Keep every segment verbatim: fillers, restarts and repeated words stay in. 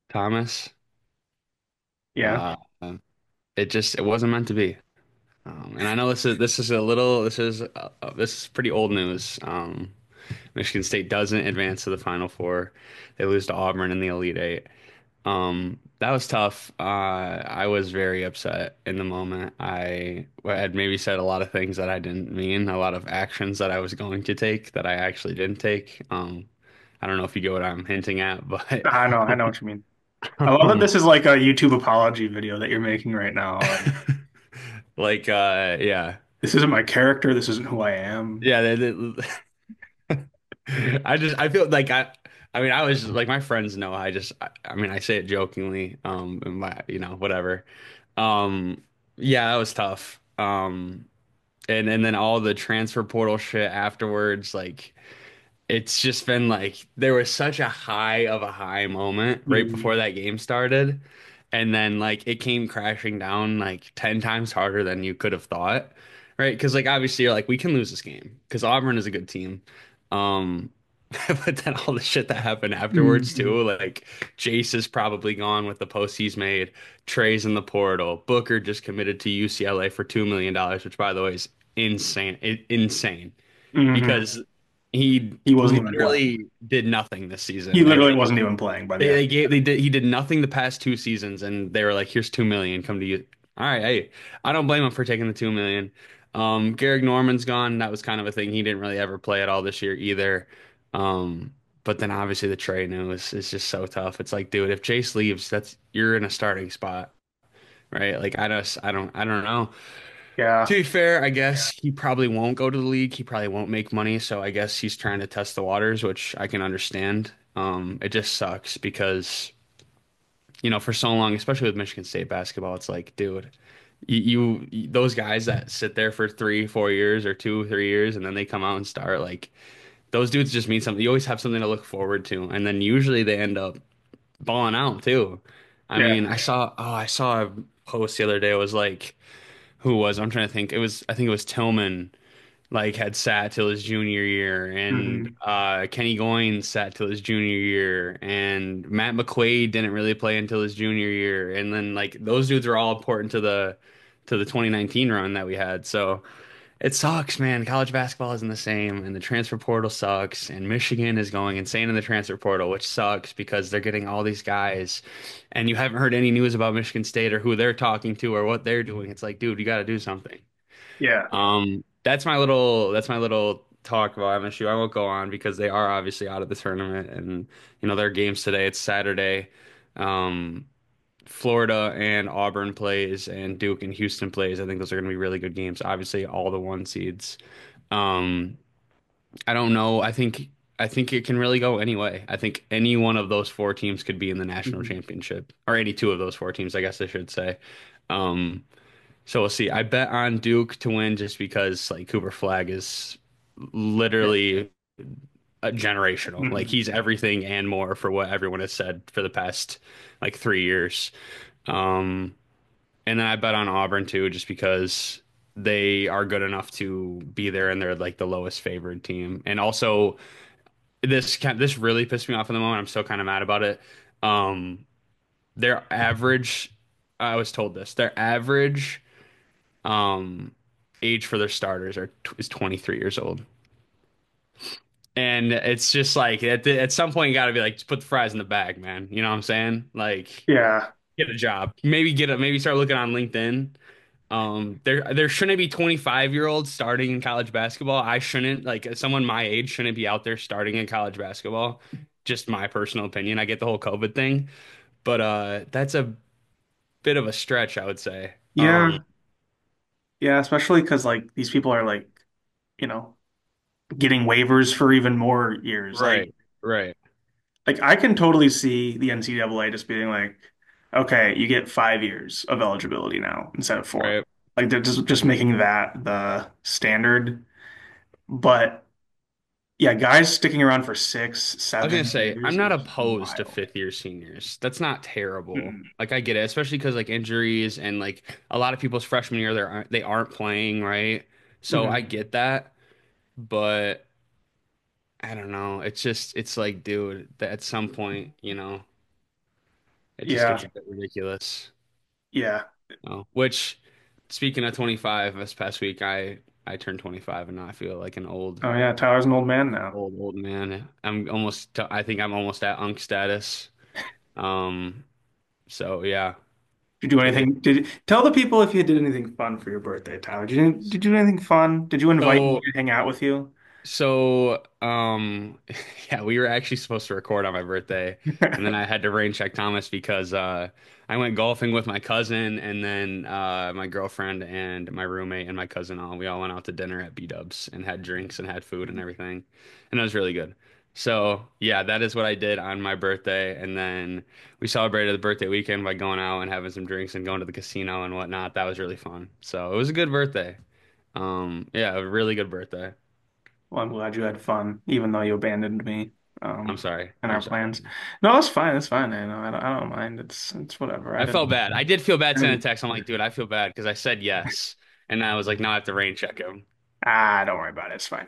Thomas. Yeah. Uh, it just it wasn't meant to be. Um, and I know this is this is a little this is uh, uh, this is pretty old news. Um, Michigan State doesn't advance to the Final Four. They lose to Auburn in the Elite Eight. Um, that was tough. Uh, I was very upset in the moment. I had maybe said a lot of things that I didn't mean, a lot of actions that I was going to take that I actually didn't take. Um, I don't know if you get what I'm hinting at, but I know, I know what you mean. I love that um, this is like a YouTube apology video that you're making right now. Like, like uh, yeah, this isn't my character. This isn't who I am. yeah. They, they- I just I feel like I. I mean, I was like my friends know. I just I, I mean, I say it jokingly. Um, and my you know whatever. Um, yeah, that was tough. Um, and and then all the transfer portal shit afterwards, like it's just been like there was such a high of a high moment right Mm, before that game started, and then like it came crashing down like ten times harder than you could have thought, right? Because like obviously you're like we can lose this game because Auburn is a good team. Um, but then all the shit that happened afterwards mm, too, like Jace is probably gone with the post he's made. Trey's in the portal. Booker just committed to U C L A for two million dollars, which by the way is insane, i- insane hmm. because he He wasn't even playing. literally did nothing this He season. And literally like wasn't even playing by the they, end. they gave they did he did nothing the past two seasons, and they were like, "Here's two million. Come to you." All right, hey, I don't blame him for taking the two million. Um, Garrick Norman's gone. That was kind of a thing. He didn't really ever play at all this year either. Um, but then obviously the Trey news is just so tough. It's like, dude, if Jace leaves, that's you're in a starting spot, right? Like I just I don't I don't know. To Yeah. be fair, I guess he probably won't go to the league. He probably won't make money, so I guess he's trying to test the waters, which I can understand. Um, it just sucks because, you know, for so long, especially with Michigan State basketball, it's like, dude, you, you those guys that sit there for three, four years or two, three years, and then they come out and start, like those dudes just mean something. You always have something to look forward to, and then usually they end up balling out too. I Yeah. mean, I saw, oh, I saw a post the other day. It was like, who was? I'm trying to think. It was, I think it was Tillman like had sat till his junior year, and Hmm. uh, Kenny Goins sat till his junior year, and Matt McQuaid didn't really play until his junior year, and then like those dudes are all important to the to the twenty nineteen run that we had. So it sucks, man. College basketball isn't the same, and the transfer portal sucks, and Michigan is going insane in the transfer portal, which sucks because they're getting all these guys, and you haven't heard any news about Michigan State or who they're talking to or what they're doing. It's like, dude, you got to do something. Yeah. Um, that's my little that's my little talk about M S U. I won't go on because they are obviously out of the tournament, and you know their games today. It's Saturday. Um, Florida and Auburn plays, and Duke and Houston plays. I think those are going to be really good games. Obviously, all the one seeds. Um, I don't know. I think I think it can really go anyway. I think any one of those four teams could be in the national Mhm. championship, or any two of those four teams, I guess I should say. Um, so we'll see. I bet on Duke to win just because like Cooper Flag is literally a generational. Like Mhm. he's everything and more for what everyone has said for the past like three years. Um, and then I bet on Auburn too, just because they are good enough to be there and they're like the lowest favored team. And also this kind this really pissed me off in the moment. I'm still kind of mad about it. Um, their average, I was told this, their average um age for their starters are is twenty-three years old. And it's just like at, the, at some point you got to be like just put the fries in the bag, man. You know what I'm saying? Like Yeah. get a job. Maybe get a maybe start looking on LinkedIn. Um there there shouldn't be twenty-five year olds starting in college basketball. I shouldn't like someone my age shouldn't be out there starting in college basketball. Just my personal opinion. I get the whole COVID thing, but uh that's a bit of a stretch, I would say. Um Yeah. Yeah. Especially because like these people are like, you know, getting waivers for even more years. Like, right, right, like I can totally see the N C double A just being like, okay, you get five years of eligibility now instead of four. right. Like they're just just making that the standard. But yeah, guys sticking around for six, I was gonna seven say, I'm years not is opposed to wild. fifth year seniors. That's not terrible. Mm-mm. Like I get it, especially because like injuries and like a lot of people's freshman year they aren't they aren't playing, right? So I Mhm. get that, but I don't know. It's just it's like, dude, that at some point, you know. It just Yeah. gets a bit ridiculous. Yeah. Oh, which, speaking of twenty-five, this past week I I turned twenty-five and now I feel like an old, Oh yeah, Tyler's an old man now. old, old man. I'm almost, I think I'm almost at unk status. Um, so yeah, Did you do it, anything? Did you, tell the people if you did anything fun for your birthday, Tyler? Did you did you do anything fun? Did you invite me so to hang out with you? So, um, yeah, we were actually supposed to record on my birthday, and then I had to rain check Thomas because uh, I went golfing with my cousin, and then uh, my girlfriend and my roommate and my cousin all we all went out to dinner at B-Dubs and had drinks and had food and everything, and it was really good. So, yeah, that is what I did on my birthday, and then we celebrated the birthday weekend by going out and having some drinks and going to the casino and whatnot. That was really fun. So, it was a good birthday. Um, yeah, a really good birthday. Well, I'm glad you had fun, even though you abandoned me I'm um, sorry. and I'm our sorry. plans. No, it's fine. It's fine. I know. I don't, I don't mind. It's it's whatever. I I felt didn't. bad. I did feel bad I sending a didn't. text. I'm like, dude, I feel bad because I said yes. And I was like, now I have to rain check him. Ah, don't worry about it. It's fine.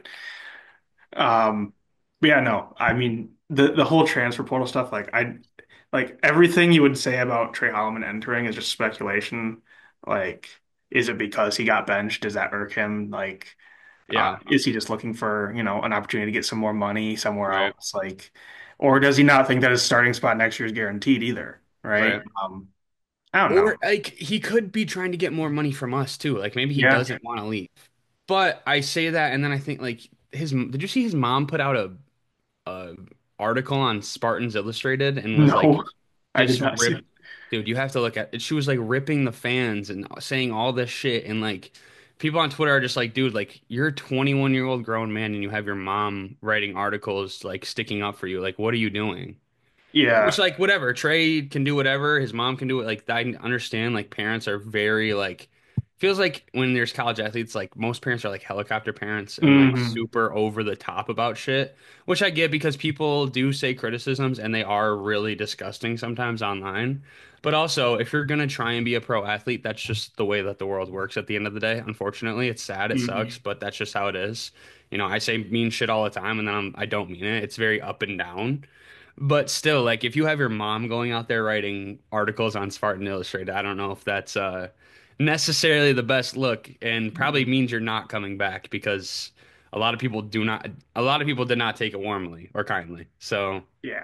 Um, but yeah, no. I mean, the the whole transfer portal stuff. Like, I like everything you would say about Trey Holloman entering is just speculation. Like, is it because he got benched? Does that irk him? Like, uh, Yeah, is he just looking for, you know, an opportunity to get some more money somewhere right, else? Like, or does he not think that his starting spot next year is guaranteed either? Right? right. Um, I don't know. Or like he could be trying to get more money from us too. Like maybe he Yeah. doesn't want to leave. But I say that and then I think like his did you see his mom put out a, a article on Spartans Illustrated and was like No, I did just not see rip it. dude, you have to look at it. She was like ripping the fans and saying all this shit and like people on Twitter are just like, dude, like you're a twenty-one year old grown man and you have your mom writing articles like sticking up for you. Like, what are you doing? Which Yeah. like whatever, Trey can do whatever, his mom can do it. Like I understand like parents are very like feels like when there's college athletes, like most parents are like helicopter parents and like Hmm. super over the top about shit, which I get because people do say criticisms and they are really disgusting sometimes online. But also, if you're gonna try and be a pro athlete, that's just the way that the world works at the end of the day. Unfortunately, it's sad, it sucks, Hmm. but that's just how it is. You know, I say mean shit all the time and then I'm, I don't mean it. It's very up and down. But still, like if you have your mom going out there writing articles on Spartan Illustrated, I don't know if that's uh necessarily the best look and probably means you're not coming back because a lot of people do not a lot of people did not take it warmly or kindly. So, Yeah.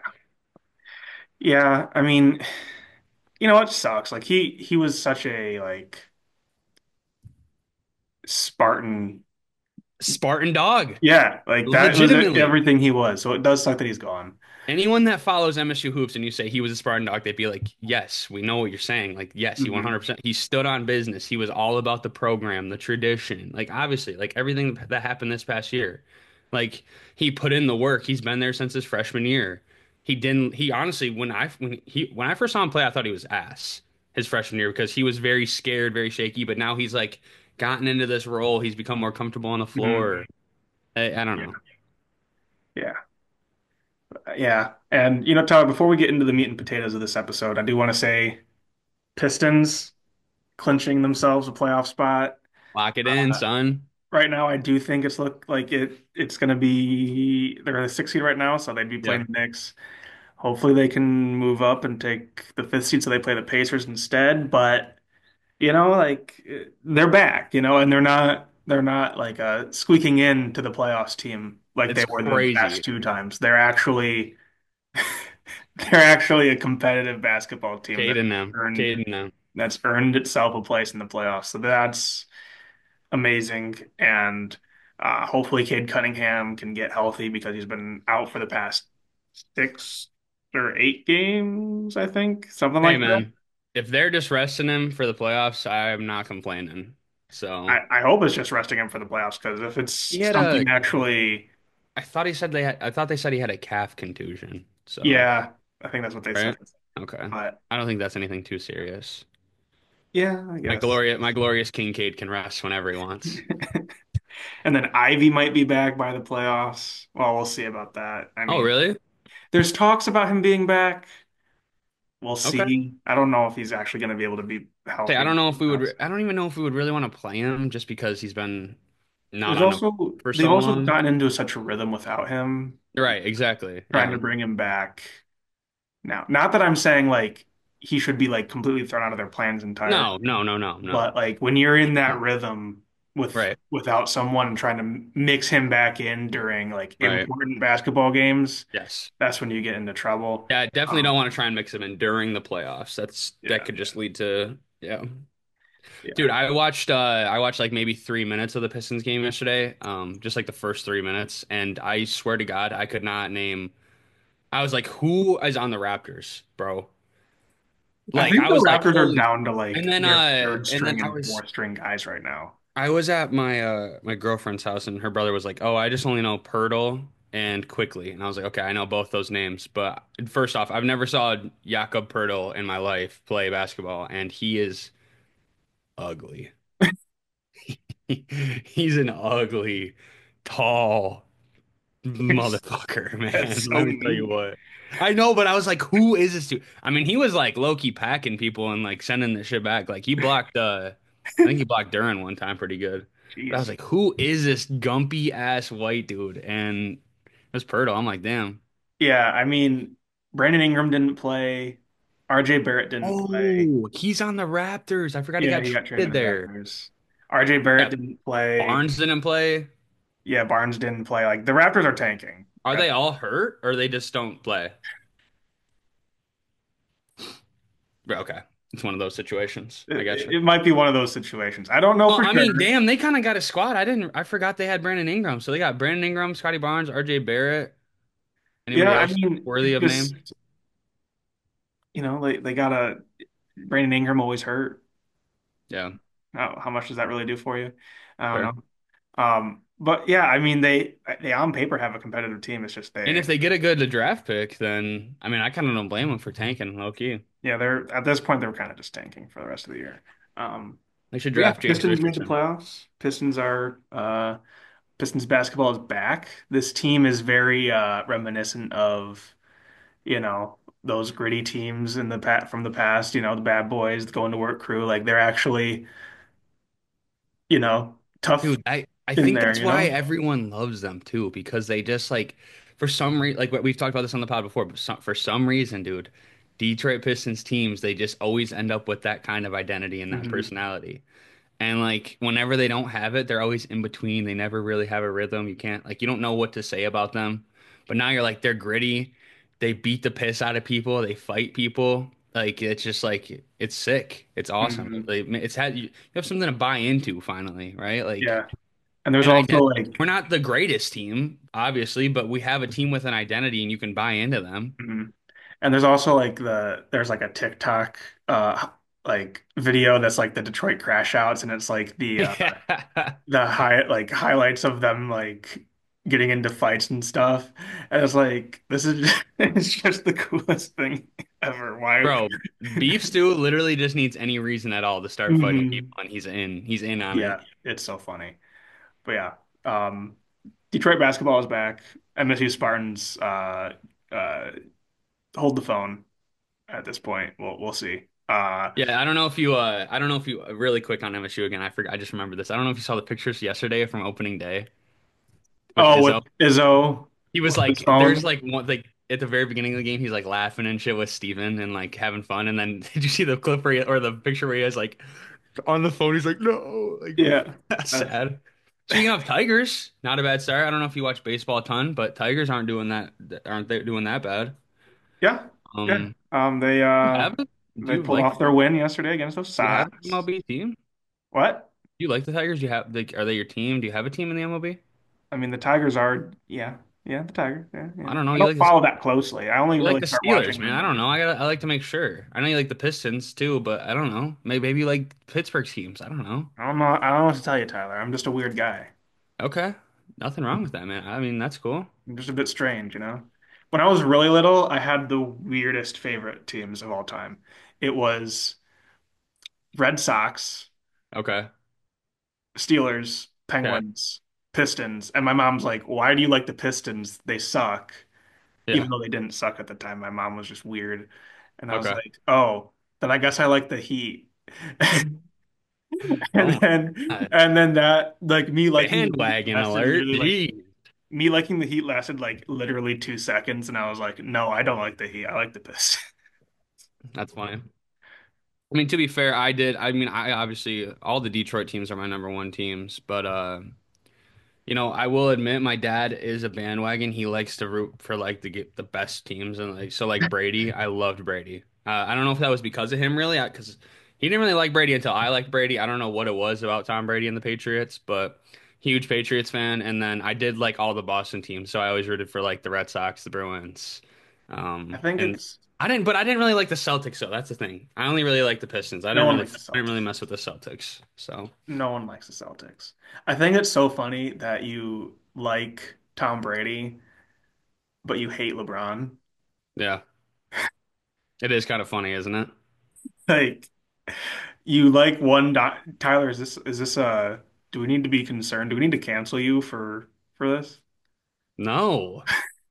Yeah. I mean, you know, it sucks. Like he he was such a like Spartan. Spartan dog, Yeah, like that was legitimately. everything he was. So it does suck that he's gone. Anyone that follows M S U hoops and you say he was a Spartan dog, they'd be like, "Yes, we know what you're saying. Like, yes, he Hmm. one hundred percent. He stood on business. He was all about the program, the tradition. Like, obviously, like everything that happened this past year. Like, he put in the work. He's been there since his freshman year. He didn't. He honestly, when I when he when I first saw him play, I thought he was ass his freshman year because he was very scared, very shaky. But now he's like gotten into this role. He's become more comfortable on the Hmm. floor. I, I don't Yeah. know. Yeah. Yeah. And you know, Tyler, before we get into the meat and potatoes of this episode, I do want to say Pistons clinching themselves a playoff spot. Lock it in, Uh, son. right now, I do think it's look like it it's going to be they're the sixth seed right now, so they'd be Yeah. playing the Knicks. Hopefully, they can move up and take the fifth seed, so they play the Pacers instead. But you know, like they're back, you know, and they're not they're not like uh squeaking in to the playoffs team like they It's were the past crazy. two times. They're actually they're actually a competitive basketball team that Cade and them. earned Cade and them. that's earned itself a place in the playoffs. So that's amazing. And uh, hopefully Cade Cunningham can get healthy because he's been out for the past six or eight games, I think, something Hey like that. man, if they're just resting him for the playoffs, I'm not complaining. I, So I hope it's just resting him for the playoffs because if it's he had a. something actually, I thought he said they had. I thought they said he had a calf contusion. So yeah, I think that's what they said. right. Okay. But I don't think that's anything too serious. yeah, I My guess. glorious, my glorious Kincaid can rest whenever he wants. And then Ivy might be back by the playoffs. Well, we'll see about that. I Oh mean, really? there's talks about him being back. We'll Okay. see. I don't know if he's actually going to be able to be Say I healthy. don't know if we would. I don't even know if we would really want to play him just because he's been not There's on a also for they've so also long. gotten into such a rhythm without him, Right. Exactly. trying Yeah. to bring him back now. Not that I'm saying like he should be like completely thrown out of their plans entirely. No, no, no, no, no. But like when you're in that rhythm with Right, without someone trying to mix him back in during like right. important basketball games, Yes. that's when you get into trouble. Yeah, I definitely don't Um, want to try and mix them in during the playoffs. That's that yeah, could just lead to yeah. yeah. Dude, I watched uh I watched like maybe three minutes of the Pistons game yesterday. Um, just like the first three minutes, and I swear to God, I could not name. I was like, who is on the Raptors, bro? I Like, think I the was like, Raptors are holy. down to And like then their uh third and then string I and was fourth string guys right now. I was at my uh my girlfriend's house and her brother was like, "Oh, I just only know Pirtle and Quickly." And I was like, "Okay, I know both those names." But first off, I've never saw Jakob Pirtle in my life play basketball and he is ugly. He's an ugly, tall motherfucker, That's man. so Let me tell you mean. what. I know, but I was like, who is this dude? I mean, he was like low-key packing people and like sending the shit back. Like he blocked uh I think he blocked Duran one time pretty good. But I was Jeez. like, who is this gumpy ass white dude? And it was Pirtle. I'm like, damn. Yeah, I mean, Brandon Ingram didn't play. R J Barrett didn't play. Oh, he's on the Raptors. I forgot he Yeah, got he got traded traded to the there. Raptors. R J Barrett Yeah, didn't play. Barnes didn't play. Yeah, Barnes didn't play. Like the Raptors are tanking. Are At- they all hurt or they just don't play? Yeah, okay. It's one of those situations. I got It, you. it might be one of those situations. I don't know Well, for I sure. mean, damn, they kind of got a squad. I didn't, I forgot they had Brandon Ingram. So they got Brandon Ingram, Scotty Barnes, R J Barrett. Yeah, Anybody I else mean, worthy it's of name? just, you know, they, they got a Brandon Ingram always hurt. Yeah, How, how much does that really do for you? I don't fair. know. Um, but yeah, I mean, they they on paper have a competitive team. It's just And they, if they get a good draft pick, then I mean, I kind of don't blame them for tanking low key. yeah, they're at this point they're kind of just tanking for the rest of the year. Um, They should but yeah, draft James Pistons made the Richardson. playoffs. Pistons are uh, Pistons basketball is back. This team is very uh, reminiscent of, you know, those gritty teams in the pat from the past. You know, the bad boys, the going to work crew. Like they're actually, you know, tough Dude, I I in think there. that's You why know. everyone loves them too, because they just like for some reason, like what we've talked about this on the pod before, but some, for some reason, dude, Detroit Pistons teams, they just always end up with that kind of identity and that Hmm. personality. And like whenever they don't have it, they're always in between. They never really have a rhythm. You can't like you don't know what to say about them. But now you're like they're gritty. They beat the piss out of people. They fight people. Like it's just like it's sick. It's awesome. Hmm. Like, it's had you, you have something to buy into finally, right? Like Yeah. And there's and I also get like, we're not the greatest team, obviously, but we have a team with an identity and you can buy into them. mhm. And there's also like the there's like a TikTok uh like video that's like the Detroit crash outs, and it's like the uh Yeah. the high like highlights of them like getting into fights and stuff. And it's like this is just, it's just the coolest thing ever. Why? Bro, Beef Stew literally just needs any reason at all to start fighting Mhm. people, and he's in. He's in on it. Yeah, it's so funny. But yeah, um, Detroit basketball is back. M S U Spartans uh uh hold the phone at this point. We'll we'll see. Uh Yeah, I don't know if you. Uh, I don't know if you. Really quick on M S U again. I forgot. I just remembered this. I don't know if you saw the pictures yesterday from opening day with oh, with Izzo. Izzo He was with his like, there's phone. like one like at the very beginning of the game, he's like laughing and shit with Steven and like having fun. And then did you see the clip where he, or the picture where he has like on the phone? He's like, no, like Yeah. that's Uh, sad. Speaking of Tigers, not a bad start. I don't know if you watch baseball a ton, but Tigers aren't doing that. Aren't they doing that bad? yeah. Yeah. Um, Um they you uh have it? Do they you pulled like? off their win yesterday against those Do you have an Sox. M L B team? Do What? you like the Tigers? Do you have like, are they your team? Do you have a team in the M L B? I mean the Tigers are yeah, yeah, the Tigers. Yeah, yeah. I don't know. I You don't like the follow that closely. I only you like really the start Steelers, watching man. them I don't when know. I got I like to make sure. I know you like the Pistons too, but I don't know. Maybe maybe you like Pittsburgh teams. I don't know. I don't know I don't know what to tell you, Tyler. I'm just a weird guy. Okay. Nothing wrong with that, man. I mean, that's cool. I'm just a bit strange, you know? When I was really little, I had the weirdest favorite teams of all time. It was Red Sox, Okay. Steelers, Okay. Penguins, Pistons. And my mom's like, why do you like the Pistons? They suck. Yeah. Even though they didn't suck at the time. My mom was just weird. And I was Okay. like, oh, then I guess I like the Heat. Oh And my then God. and then that like me liking the Heat Bandwagon lasted alert. really like Gee. me liking the Heat lasted like literally two seconds, and I was like, no, I don't like the Heat. I like the Pistons. That's funny. I mean, to be fair, I did. I mean, I obviously all the Detroit teams are my number one teams, but uh, you know, I will admit my dad is a bandwagon. He likes to root for like the get the best teams and like so like Brady. I loved Brady. Uh, I don't know if that was because of him really, because he didn't really like Brady until I liked Brady. I don't know what it was about Tom Brady and the Patriots, but huge Patriots fan. And then I did like all the Boston teams, so I always rooted for like the Red Sox, the Bruins, I um, think and it's I didn't, but I didn't really like the Celtics. So that's the thing. I only really like the Pistons. I no didn't one really, likes the I didn't really Celtics. mess with the Celtics. So No one likes the Celtics. I think it's so funny that you like Tom Brady, but you hate LeBron. yeah, it is kind of funny, isn't it? Like you like one do Tyler, is this is this uh do we need to be concerned? Do we need to cancel you for for this? No.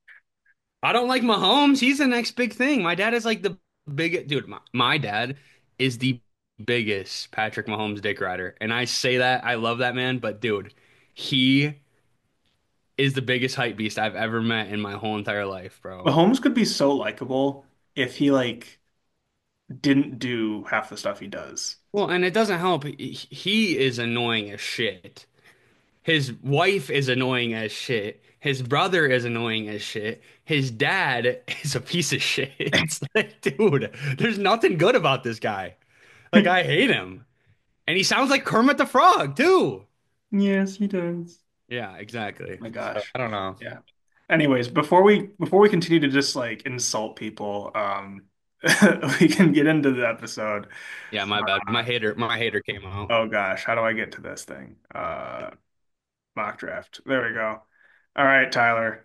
I don't like Mahomes. He's the next big thing. My dad is like the big dude. My, my dad is the biggest Patrick Mahomes dick rider. And I say that, I love that man, but dude, he is the biggest hype beast I've ever met in my whole entire life, bro. Mahomes could be so likable if he like didn't do half the stuff he does. Well, and it doesn't help. He, he is annoying as shit. His wife is annoying as shit. His brother is annoying as shit. His dad is a piece of shit. It's like, dude, there's nothing good about this guy. Like, I hate him. And he sounds like Kermit the Frog, too. Yes, he does. Yeah, exactly. My So, gosh. I don't know. Yeah. Anyways, before we before we continue to just like insult people, um, we can get into the episode. Yeah, my bad. Uh, My hater, my hater came out. oh gosh, how do I get to this thing? Uh, mock draft. There we go. All right, Tyler.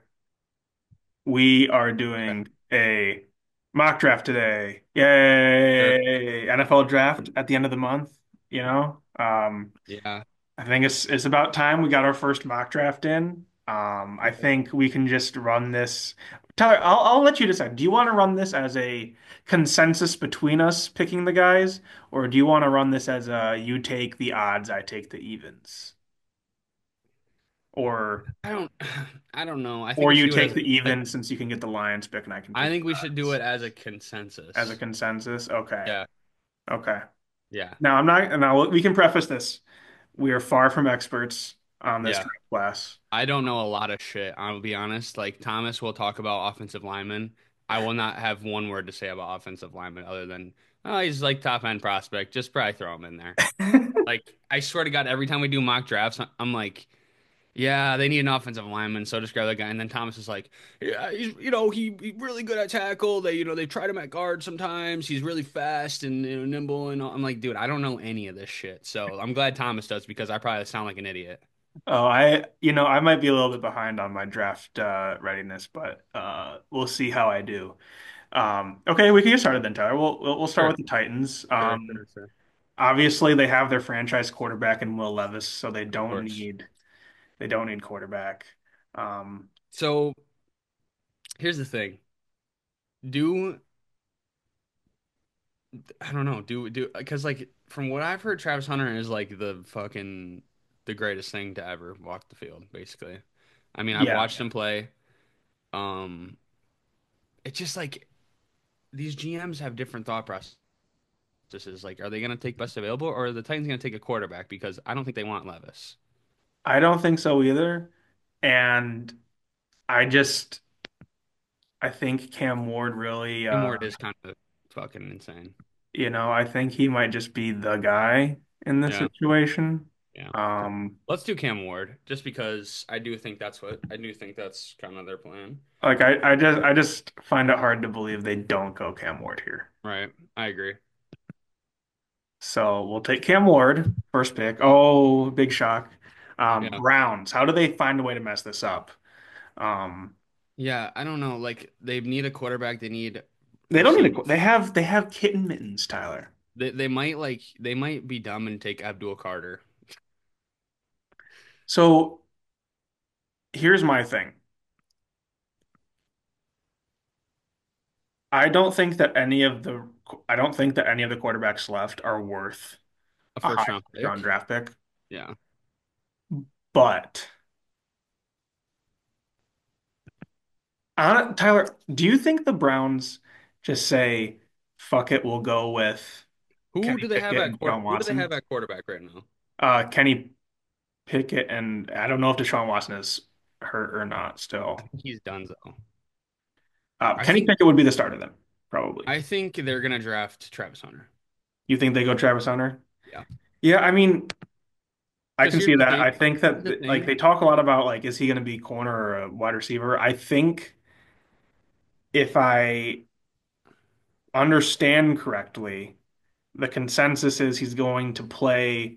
We are Okay. doing a mock draft today. Sure. Yay! N F L draft at the end of the month, you know? Um, Yeah. I think it's it's about time we got our first mock draft in. Um, I think we can just run this. Tyler, I'll I'll let you decide. Do you want to run this as a consensus between us picking the guys, or do you want to run this as a you take the odds, I take the evens? Or I don't I don't know. I think or we should you do it take as the a, evens since you can get the Lions pick and I can I take think the we should do odds it as a as a consensus. consensus? Okay. Yeah. Okay. Yeah. Now I'm not now we can preface this. We are far from experts on this Yeah. draft class. I don't know a lot of shit. I'll be honest. Like Thomas will talk about offensive linemen. I will not have one word to say about offensive linemen other than, oh, he's like top end prospect. Just probably throw him in there. Like I swear to God, every time we do mock drafts, I'm like, yeah, they need an offensive lineman, so just grab that guy. And then Thomas is like, yeah, he's you know he he's really good at tackle. They you know they tried him at guard sometimes. He's really fast and you know, nimble and all. I'm like, dude, I don't know any of this shit. So I'm glad Thomas does because I probably sound like an idiot. Oh, I, you know, I might be a little bit behind on my draft uh, readiness, but uh, we'll see how I do. Um, okay, we can get started then, Tyler. We'll we'll we'll start Sure, with the Titans. sure, Um, sure, sure. obviously, they have their franchise quarterback in Will Levis, so they Of don't course. need they don't need quarterback. Um, So here's the thing. Do I don't know. Do do because like from what I've heard, Travis Hunter is like the fucking the greatest thing to ever walk the field, basically. I mean, I've yeah, watched him play. Um, it's just like these G Ms have different thought processes. Like, are they going to take best available, or are the Titans going to take a quarterback? Because I don't think they want Levis. I don't think so either. And I just I think Cam Ward really, Tim uh, Ward is kind of fucking insane. you know, I think he might just be the guy in this Yeah, situation. yeah. Um, Let's do Cam Ward, just because I do think that's what I do think that's kind of their plan. Like I, I just I just find it hard to believe they don't go Cam Ward here. Right. I agree. So we'll take Cam Ward, first pick. Oh, big shock. Um, Yeah. Browns. How do they find a way to mess this up? Um, Yeah, I don't know. Like they need a quarterback, they need they don't need receiving. a. They have they have kitten mittens, Tyler. They they might like they might be dumb and take Abdul Carter. So here's my thing. I don't think that any of the I don't think that any of the quarterbacks left are worth A a high first round first round pick. draft pick. Yeah. But I don't- Tyler, do you think the Browns just say? fuck it, we'll go with Who Kenny do they have Pickett at and quarter? Deshaun Who do they have Watson. at quarterback right now? Uh, Kenny Pickett and I don't know if Deshaun Watson is hurt or not I still. think he's done though. Uh, I Kenny think Pickett would be the starter then, probably. I think they're gonna draft Travis Hunter. You think they go Travis Hunter? Yeah. Yeah, I mean, I Because can here's see the that. thing. I think Here's that the like they thing. talk a lot about like is he going to be corner or a wide receiver? I think if I understand correctly, the consensus is he's going to play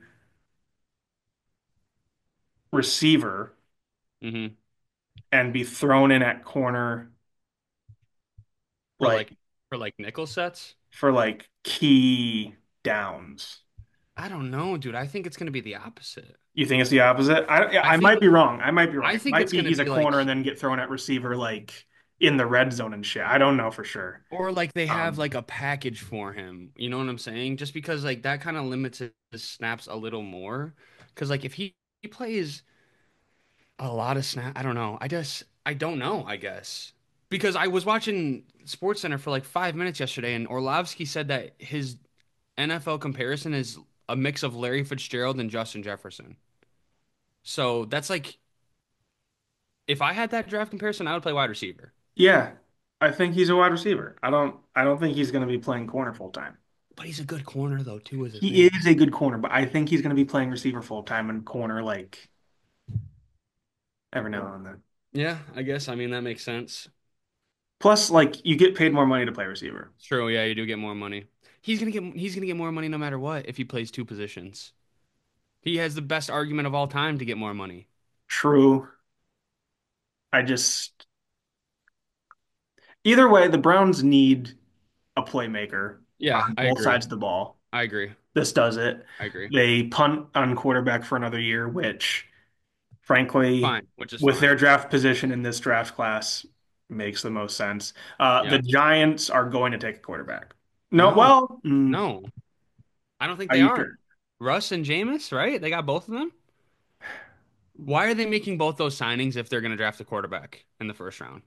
receiver Hmm. and be thrown in at corner For like like for like nickel sets. for like key downs. I don't know, dude. I think it's gonna be the opposite. You think it's the opposite? I yeah, I I think might be wrong. I might be wrong. I It think might it's be gonna he's a be corner and like then get thrown at receiver like in the red zone and shit. I don't know for sure. or like they have Um, like a package for him. You know what I'm saying? Just because like that kind of limits his snaps a little more. Because like if he, he plays a lot of snap, I don't know. I just I don't know, I guess. Because I was watching Sports Center for like five minutes yesterday, and Orlovsky said that his N F L comparison is a mix of Larry Fitzgerald and Justin Jefferson. So that's like if I had that draft comparison, I would play wide receiver. yeah, I think he's a wide receiver. I don't I don't think he's going to be playing corner full time. But he's a good corner though, too, is the He thing. is a good corner, but I think he's going to be playing receiver full time and corner like every now and then. Yeah, I guess. I mean, that makes sense. Plus, like you get paid more money to play receiver. True, yeah, you do get more money. He's gonna get he's gonna get more money no matter what if he plays two positions. He has the best argument of all time to get more money. True. I just either way, the Browns need a playmaker Yeah, on I both agree. sides of the ball. I agree. This does it. I agree. They punt on quarterback for another year, which frankly, Fine, which is with their fine. draft position in this draft class, makes the most sense. Uh, the Yeah. Giants are going to take a quarterback. No, No, well, mm, no. I don't think are they you are. sure? Russ and Jameis, right? They got both of them. Why are they making both those signings if they're gonna draft a quarterback in the first round?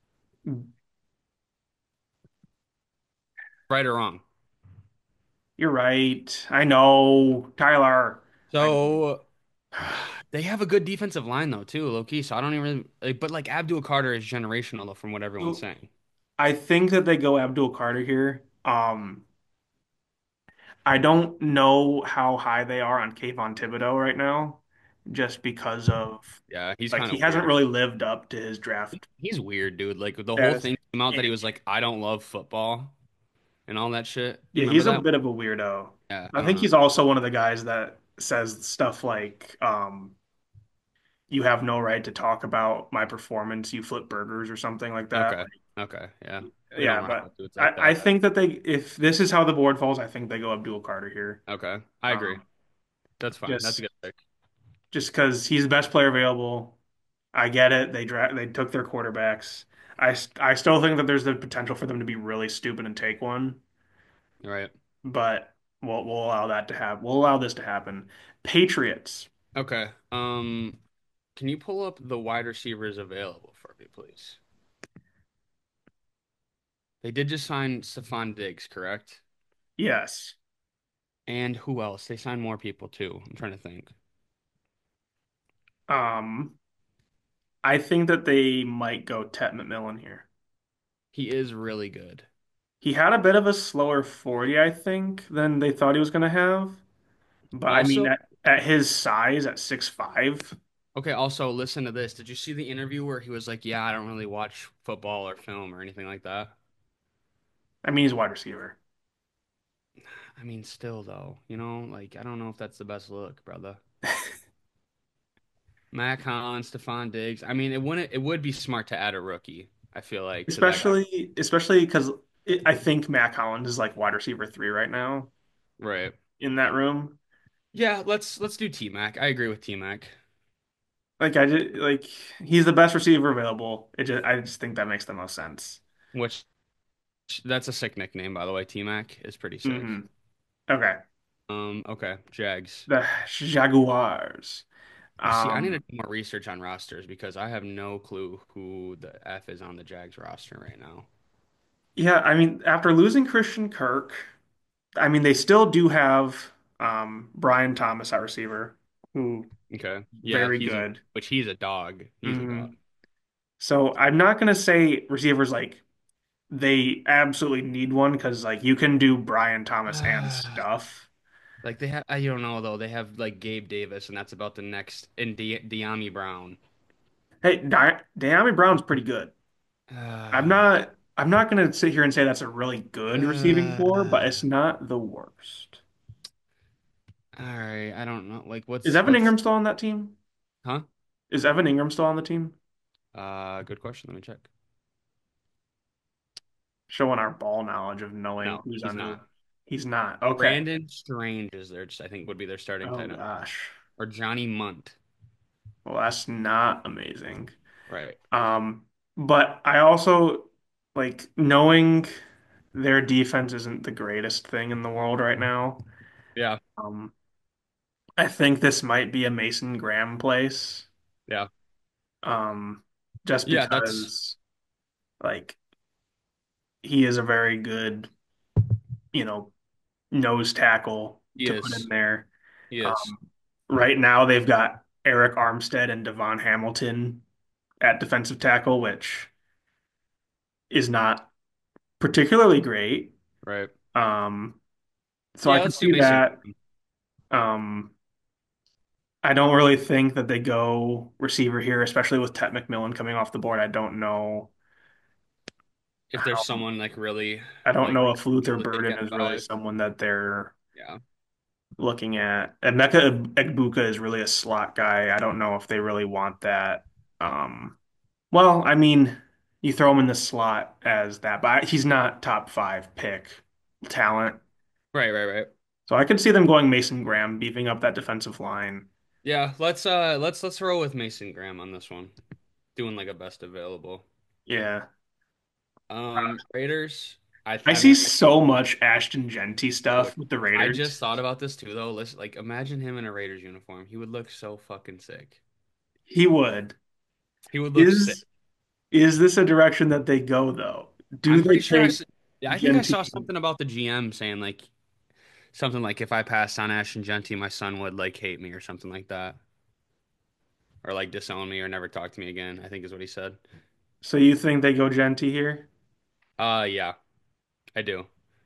Right or wrong? You're right. I know, Tyler. I So they have a good defensive line though too, low key. So I don't even really like, but like Abdul Carter is generational though, from what everyone's know. saying. I think that they go Abdul Carter here. Um, I don't know how high they are on Kayvon Thibodeau right now, just because of Yeah, he's like kind he of hasn't weird. really lived up to his draft He's weird, dude. Like the whole status. thing came out Yeah, that he was like, I don't love football and all that shit. You yeah, remember he's a that? bit of a weirdo. Yeah, I I don't think know. he's also one of the guys that says stuff like, um, "You have no right to talk about my performance. You flip burgers or something like that." Okay. Okay. Yeah. We don't Yeah, rock but with dudes like I, I that. think that they, if this is how the board falls, I think they go Abdul Carter here. Okay. I agree. Um, That's fine. That's a just good pick. just because he's the best player available. I get it. They dra they took their quarterbacks. I st- I still think that there's the potential for them to be really stupid and take one, All right. but we'll we'll allow that to happen. We'll allow this to happen. Patriots. Okay. Um, can you pull up the wide receivers available for me, please? They did just sign Stephon Diggs, correct? Yes. And who else? They signed more people too. I'm trying to think. Um, I think that they might go Tet McMillan here. He is really good. He had a bit of a slower forty, I think, than they thought he was going to have. But I mean, Also, at, at his size, at six five, okay, also listen to this. Did you see the interview where he was like, "Yeah, I don't really watch football or film or anything like that." I mean, he's a wide receiver. I mean, still though, you know, like I don't know if that's the best look, brother. Matt Collins, Stephon Diggs. I mean, it wouldn't it would be smart to add a rookie, I feel like, to that. Especially, especially because I think Matt Collins is like wide receiver three right now Right. in that room. Yeah, let's let's do T-Mac. I agree with T-Mac. Like I just like he's the best receiver available. It just I just think that makes the most sense. Which that's a sick nickname, by the way. T-Mac is pretty sick. Hmm. Okay, Um, okay, Jags. the Jaguars. I see. I need to Um, do more research on rosters because I have no clue who the F is on the Jags roster right now. Yeah, I mean, after losing Christian Kirk, I mean, they still do have um, Brian Thomas at receiver, who Okay. Yeah, very he's a good. which he's a dog. He's a dog. Mhm. So I'm not gonna say receivers like they absolutely need one because like you can do Brian Thomas and stuff. Like they have, I don't know though. They have like Gabe Davis, and that's about the next, and De Deami Brown. Hey, Di Dyami Brown's pretty good. I'm Uh, not I'm not gonna sit here and say that's a really good receiving core, but uh, it's not the worst. all right, I don't know. Like, Is what's Evan what's Ingram still on that team? huh? Is Evan Ingram still on the team? Uh, good question. Let me check. Showing our ball knowledge of knowing No, who's he's on who. not. He's not. Okay. Brandon Strange is there. Just I think would be their starting Oh tight end, gosh. or Johnny Munt. Well, that's not amazing. Right. Um, but I also like knowing their defense isn't the greatest thing in the world right now. Yeah. Um, I think this might be a Mason Graham place. Yeah. Um, just Yeah. That's because like he is a very good, you know, nose tackle he to put in is. there. He is. Um, right now they've got Eric Armstead and Devon Hamilton at defensive tackle, which is not particularly great. Right. Um, so I Yeah. can Let's do see Mason. that. Um, I don't really think that they go receiver here, especially with Ted McMillan coming off the board. I don't know If there's how, someone like really I don't like know if Luther able to take Burden at is really five. someone that they're Yeah. looking at. Emeka Egbuka is really a slot guy. I don't know if they really want that. Um, well, I mean, you throw him in the slot as that, but he's not top five pick talent. Right. Right. Right. So I could see them going Mason Graham, beefing up that defensive line. Yeah. Let's uh let's let's roll with Mason Graham on this one. Doing like a best available. Yeah. Um, Raiders. I I I see mean so much Ashton Genty Look, stuff with the I just Raiders. thought about this too, though. Listen, like, imagine him in a Raiders uniform. He would look so fucking sick. He would. He would look sick. Is is this a direction that they go though? Do I'm they pretty sure I, take s- yeah, I think I Genty? saw something about the G M saying like something like if I passed on Ashton Genty, my son would like hate me or something like that, or like disown me or never talk to me again. I think is what he said. So you think they go Genty here? Uh, yeah, I do.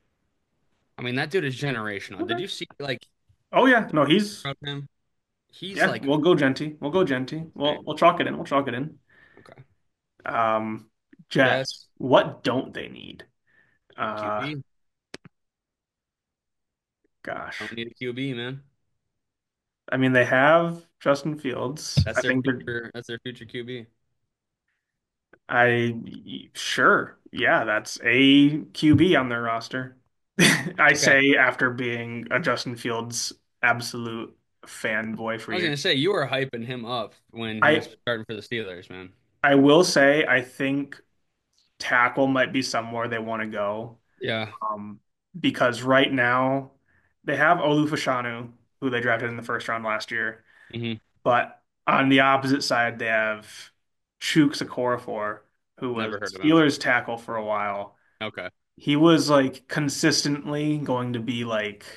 I mean, that dude is generational. Did Okay. you see like Oh yeah, no, he's about him? He's yeah. like, We'll go Genty. We'll go Genty. right, We'll we'll chalk it in. We'll chalk it in. okay, Um, Jets. Jets, What don't they need? Uh, Q B. Don't gosh. need a Q B, man. I mean, they have Justin Fields. That's I their think they're. future. That's their future Q B. I sure. Yeah, that's a Q B on their roster. I Okay. say after being a Justin Fields absolute fanboy for I was years. gonna say you were hyping him up when he was I starting for the Steelers, man. I will say I think tackle might be somewhere they want to go. Yeah. Um, because right now they have Olufashanu, who they drafted in the first round last year, Hmm. but on the opposite side they have Chuks Okorafor, who was Never heard of him. Steelers tackle for a while. Okay. He was like consistently going to be like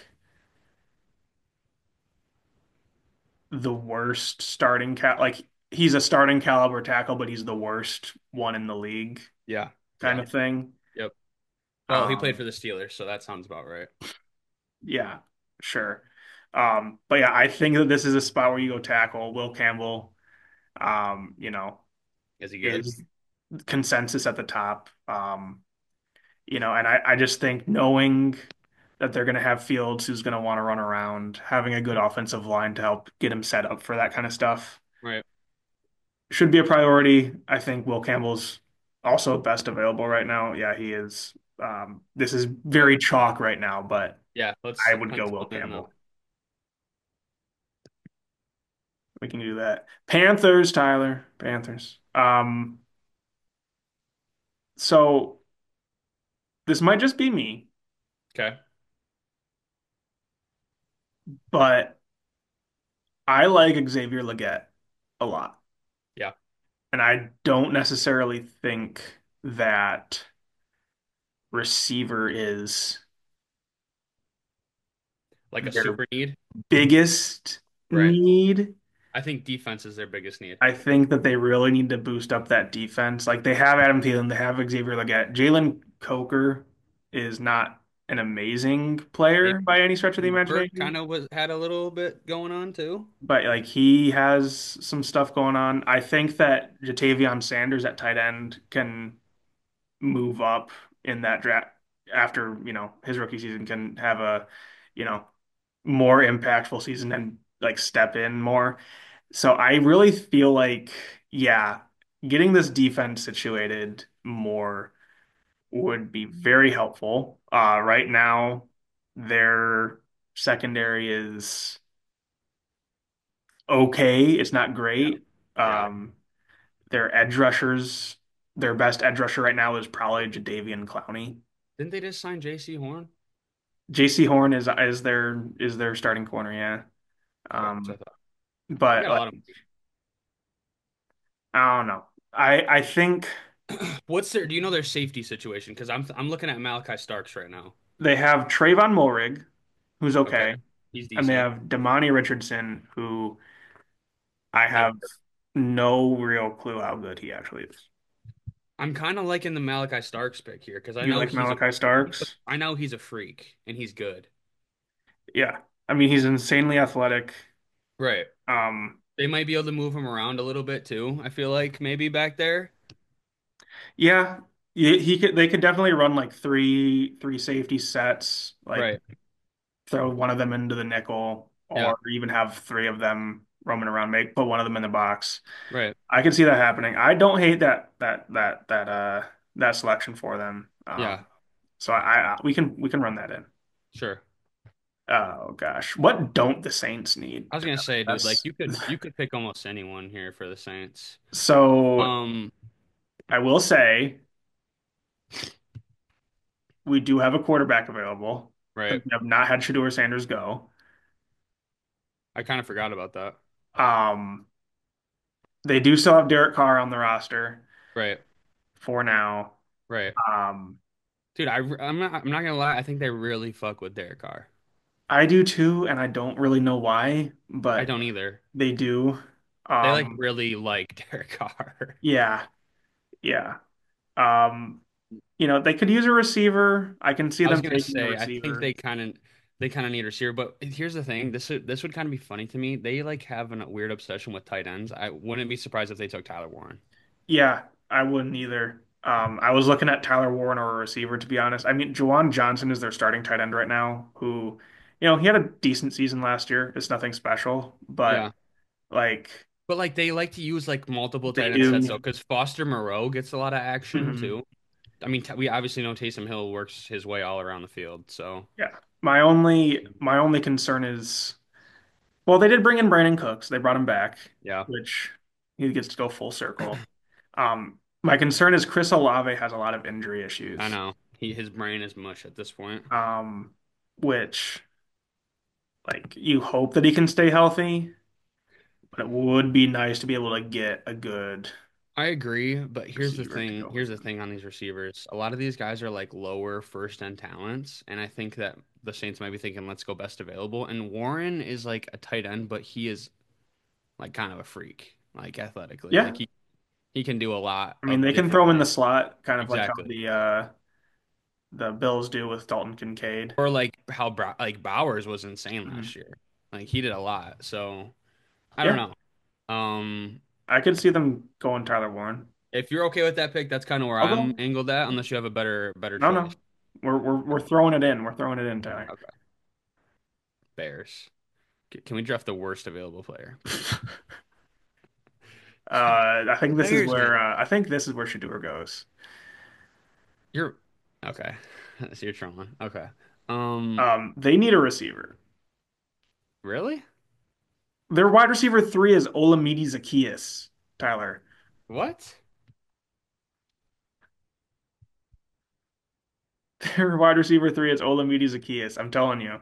the worst starting cat. Like he's a starting caliber tackle, but he's the worst one in the league Yeah. kind Yeah. of thing. Yep. Well, he played Um, for the Steelers, so that sounds about right. yeah, sure. Um, but yeah, I think that this is a spot where you go tackle. Will Campbell, um, you know, Is he good? is consensus at the top. Um, you know, and I, I just think knowing that they're going to have Fields who's going to want to run around, having a good offensive line to help get him set up for that kind of stuff Right. should be a priority. I think Will Campbell's also best available right now. Yeah, he is. Um, this is Yep. very chalk right now, but Yeah. I Let's would go Will pencil him in though. Campbell. We can do that. Panthers, Tyler. Panthers. Um, so this might just be me, Okay. but I like Xavier Legette a lot. Yeah. And I don't necessarily think that receiver is Like a their super need. biggest Right. need. I think defense is their biggest need. I think that they really need to boost up that defense. Like they have Adam Thielen, they have Xavier Legette. Jalen Coker is not an amazing player by any stretch of the Maybe Burt kind imagination, of was had a little bit going on too. but like he has some stuff going on. I think that Jatavion Sanders at tight end can move up in that draft after, you know, his rookie season can have a, you know, more impactful season and like step in more. So I really feel like, yeah, getting this defense situated more would be very helpful. Uh, right now, their secondary is okay. It's not Yeah. great. Yeah. Um, their edge rushers, their best edge rusher right now is probably Jadeveon Clowney. Didn't they just sign J C Horn? J C Horn is is their is their starting corner, yeah. Okay, so I Um, thought they but got a like lot of I don't know. I I think money. What's their? Do you know their safety situation? Because I'm I'm looking at Malachi Starks right now. they have Trayvon Mulrig, who's Okay, okay, he's and they decent. have Damani Richardson, who I Never. have no real clue how good he actually is. I'm kind of liking the Malachi Starks pick here because I You know like he's a Malachi he's a- Starks? I know he's a freak and he's good. Yeah. I mean, he's insanely athletic. Right. Um, They might be able to move him around a little bit too. I feel like maybe back there. yeah, he, he could. They could definitely run like three three safety sets, like Right. throw one of them into the nickel, Yeah. or even have three of them roaming around. Make put one of them in the box. Right. I can see that happening. I don't hate that that that that uh that selection for them. Yeah. Um, so I, I we can we can run that in. Sure. Oh gosh, what don't the Saints need? I was gonna say, dude, like That's you could you could pick almost anyone here for the Saints. so Um. I will say we do have a quarterback available. Right. We have not had Shador Sanders go. I kind of forgot about that. Um, they do still have Derek Carr on the roster Right. for now. Right. Um, Dude, I I'm not I'm not gonna lie. I think they really fuck with Derek Carr. I do too, and I don't really know why, I but don't either. they do. They like Um, really like Derek Carr. yeah, yeah. Um, you know, they could use a receiver. I can see I was them gonna taking a say, I think receiver. they kind of they kind of need a receiver, but here's the thing. This would this would kind of be funny to me. They like have a weird obsession with tight ends. I wouldn't be surprised if they took Tyler Warren. Yeah, I wouldn't either. Um, I was looking at Tyler Warren or a receiver, to be honest. I mean, Juwan Johnson is their starting tight end right now, who, you know, he had a decent season last year. It's nothing special, but Yeah. like But like they like to use like multiple they tight end sets though, do. because Foster Moreau gets a lot of action Mhm. too. I mean, t we obviously know Taysom Hill works his way all around the field, so Yeah. My only my only concern is, well, they did bring in Brandon Cooks. They brought him back, yeah, which he gets to go full circle. Um, my concern is Chris Olave has a lot of injury I issues. know. He his brain is mush at this point. Um, which like you hope that he can stay healthy, but it would be nice to be able to get a good I agree, but here's the receiver to thing. go with Here's the him. thing on these receivers. A lot of these guys are like lower first end talents, and I think that the Saints might be thinking, let's go best available. And Warren is like a tight end, but he is like kind of a freak, like athletically. Like Yeah, he he can do a lot I mean of they can different throw him in the things. slot, kind of like how Exactly. the uh the Bills do with Dalton Kincaid. Or like how Brow like Bowers was insane Mhm. last year. Like he did a lot. So I don't Yeah, know. Um, I could see them going Tyler Warren. if you're okay with that pick, that's kind of where I'll I'm go. angled at, unless you have a better better No, choice. no, we're we're we're throwing it in. We're throwing it in, Tyler. Okay. Bears. C- Can we draft the worst available player? Uh, I think this is Bears, man. where uh, I think this is where Shador goes. You're okay. So you're trolling. Okay. Um, Um, they need a receiver. really? Their wide receiver three is Olamide Zaccheaus, Tyler. What? Their wide receiver three is Olamide Zaccheaus. I'm telling you.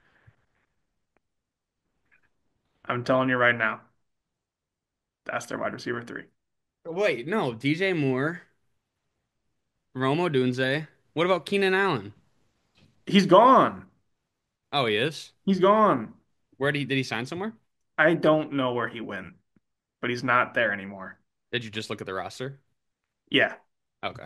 I'm telling you right now. That's their wide receiver three. Wait, no. D J Moore, Rome Odunze. What about Keenan Allen? He's gone. Oh, he is. He's gone. Where did he did he sign somewhere? I don't know where he went, but he's not there anymore. Did you just look at the roster? Yeah. Okay.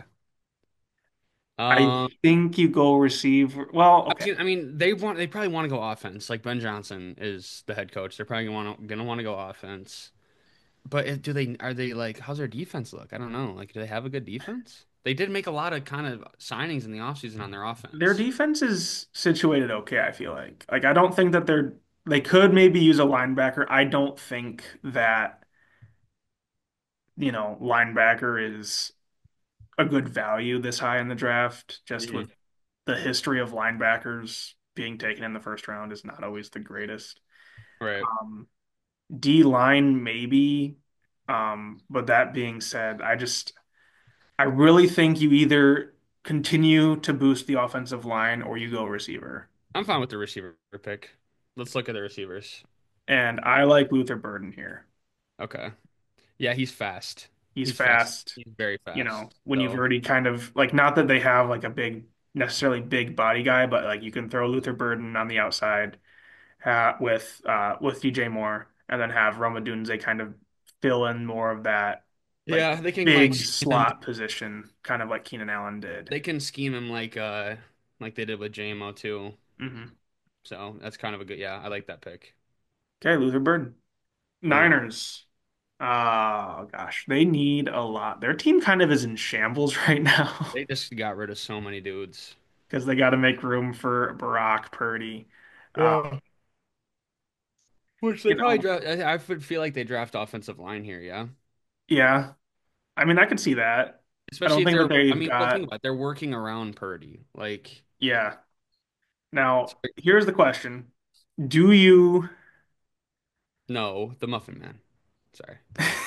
I Um, think you go receiver. Well, I okay. was gonna- I mean, they want they probably want to go offense. Like Ben Johnson is the head coach. They're probably gonna want to gonna want to go offense. But it, do they are they like how's their defense look? I don't know. Like, do they have a good defense? They did make a lot of kind of signings in the offseason on their Their offense. defense is situated okay, I feel like. Like I don't think that they're they could maybe use a linebacker. I don't think that, you know, linebacker is a good value this high in the draft, just with Hmm. the history of linebackers being taken in the first round is not always the greatest. Right. Um, D line maybe. Um, but that being said, I just I really think you either continue to boost the offensive line or you go receiver. I'm fine with the receiver pick. Let's look at the receivers. And I like Luther Burden here. Okay. Yeah, he's fast. He's He's fast. fast, He's very you know, fast. when you've So already kind of like not that they have like a big necessarily big body guy, but like you can throw Luther Burden on the outside ha with uh with D J Moore and then have Roma Dunze kind of fill in more of that like yeah, they can like big scheme him. slot position, kind of like Keenan Allen did. They can scheme him like uh like they did with J M O too. Hmm. So that's kind of a good. Yeah, I like that pick. Okay, Luther Burden. Boom. Niners. Oh gosh, they need a lot. Their team kind of is in shambles right now They just got rid of so many dudes. because they got to make room for Barack Purdy. Um, Yeah. Which they you probably know, draft. I, I would feel like they draft offensive line here. Yeah, yeah. I mean, I could see that. I don't especially if think that they're. I they've mean, well, think got, about it. They're working around Purdy. Like, yeah. Now, here's the question. Do you no, the Muffin Man. Sorry,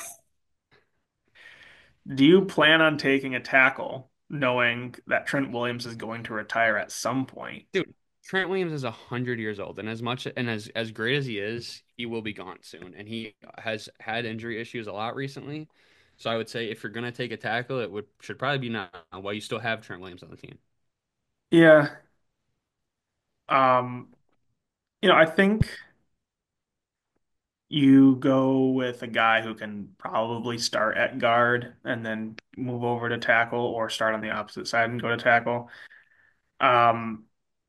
do you plan on taking a tackle knowing that Trent Williams is going to retire at some point? dude. Trent Williams is a hundred years old, and as much and as as great as he is, he will be gone soon. And he has had injury issues a lot recently. So I would say if you're gonna take a tackle, it would should probably be now while you still have Trent Williams on the team. Yeah. Um, you know, I think you go with a guy who can probably start at guard and then move over to tackle or start on the opposite side and go to tackle. Um,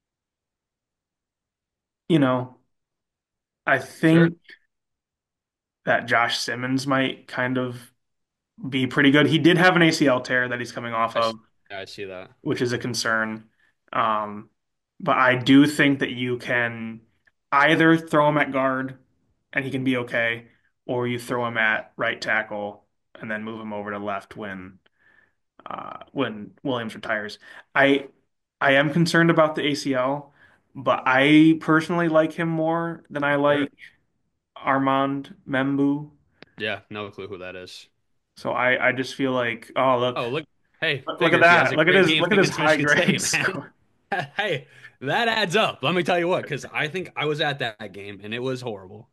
you know, I Sure. think that Josh Simmons might kind of be pretty good. He did have an A C L tear that he's coming off I, of, s- yeah, I see that. which is a concern. Um, but I do think that you can either throw him at guard and he can be okay, or you throw him at right tackle and then move him over to left when uh, when Williams retires. I I am concerned about the A C L, but I personally like him more than I Sure. like Armand Membu. Yeah, no clue who that is. So I I just feel like, oh look, Oh, look. Hey, look at figures. He has that. a Look at great his game look at his against high Michigan State, grade man. score. Hey, that adds up. Let me tell you what, because I think I was at that game and it was horrible.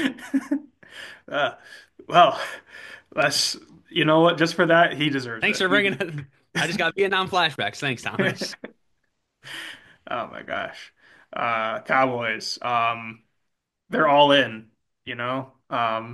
Uh, well, that's you know what, just for that he deserves Thanks it. for He, bringing it. I just got Vietnam flashbacks. Thanks, Thomas. oh my gosh. Uh Cowboys. Um they're all in, you know. Um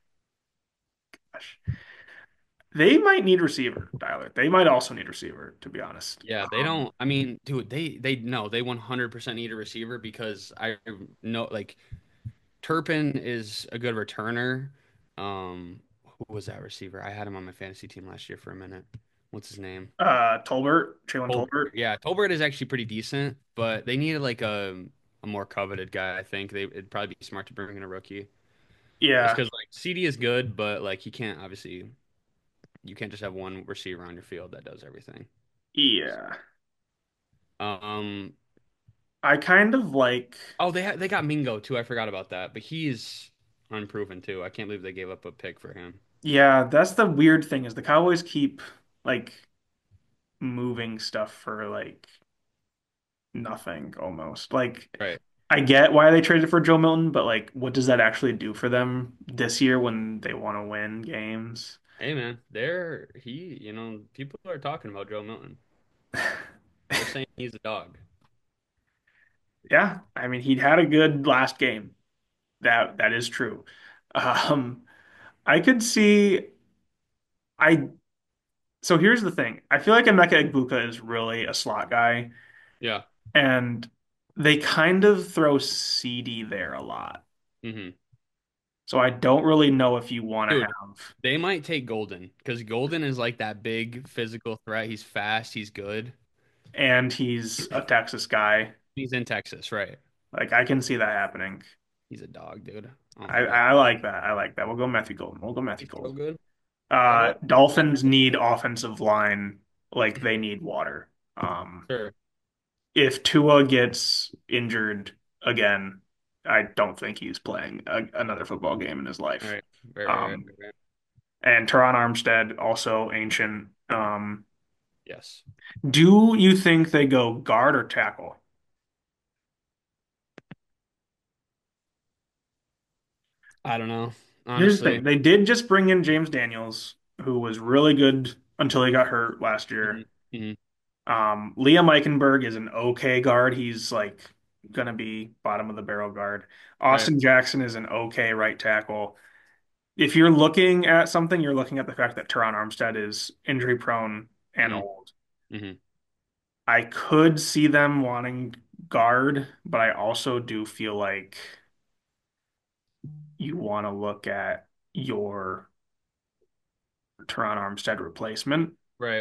gosh. They might need receiver, Tyler. They might also need receiver, to be honest. Yeah, they Um, don't. I mean, dude, they they no, they one hundred percent need a receiver because I know like Turpin is a good returner. Um, who was that receiver? I had him on my fantasy team last year for a minute. What's his name? uh, Tolbert, Traylon Tolbert. Tolbert. Yeah, Tolbert is actually pretty decent, but they needed like a a more coveted guy. I think they it'd probably be smart to bring in a rookie. Just Yeah, because like C D is good, but like he can't obviously you can't just have one receiver on your field that does everything. yeah. Um. I kind of like, Oh, they ha they got Mingo too. I forgot about that, but he's unproven too. I can't believe they gave up a pick for him. yeah, that's the weird thing is the Cowboys keep like moving stuff for like nothing almost. Like Right. I get why they traded for Joe Milton, but like what does that actually do for them this year when they want to win games? Hey man, there he. You know, people are talking about Joe Milton. They're saying he's a dog. Yeah, I mean, he'd had a good last game. That that is true. Um, I could see I so here's the thing. I feel like Emeka Egbuka is really a slot guy, Yeah. and they kind of throw C D there a lot. hmm So I don't really know if you want to Dude, have, they might take Golden because Golden is like that big physical threat. He's fast. He's good. and he's a Texas guy. He's in Texas, right? Like I can see that happening. He's a dog, dude. Oh I my God. I like that. I like that. We'll go Matthew Golden. We'll go Matthew He's so Golden. good. Love Uh, it. Dolphins need offensive line like they need water. Um, Sure. if Tua gets injured again, I don't think he's playing a, another football game in his All life. right. Right, right, right, Um, right, right. and Teron Armstead, also ancient. Um, Yes. do you think they go guard or tackle? I don't know. Here's the Honestly. thing. They did just bring in James Daniels, who was really good until he got hurt last hmm year. hmm Um, Liam Eichenberg is an okay guard. He's like gonna be bottom of the barrel guard. Right. Austin Jackson is an okay right tackle. If you're looking at something, you're looking at the fact that Teron Armstead is injury prone and hmm old. hmm I could see them wanting guard, but I also do feel like you want to look at your Teron Armstead replacement. Right.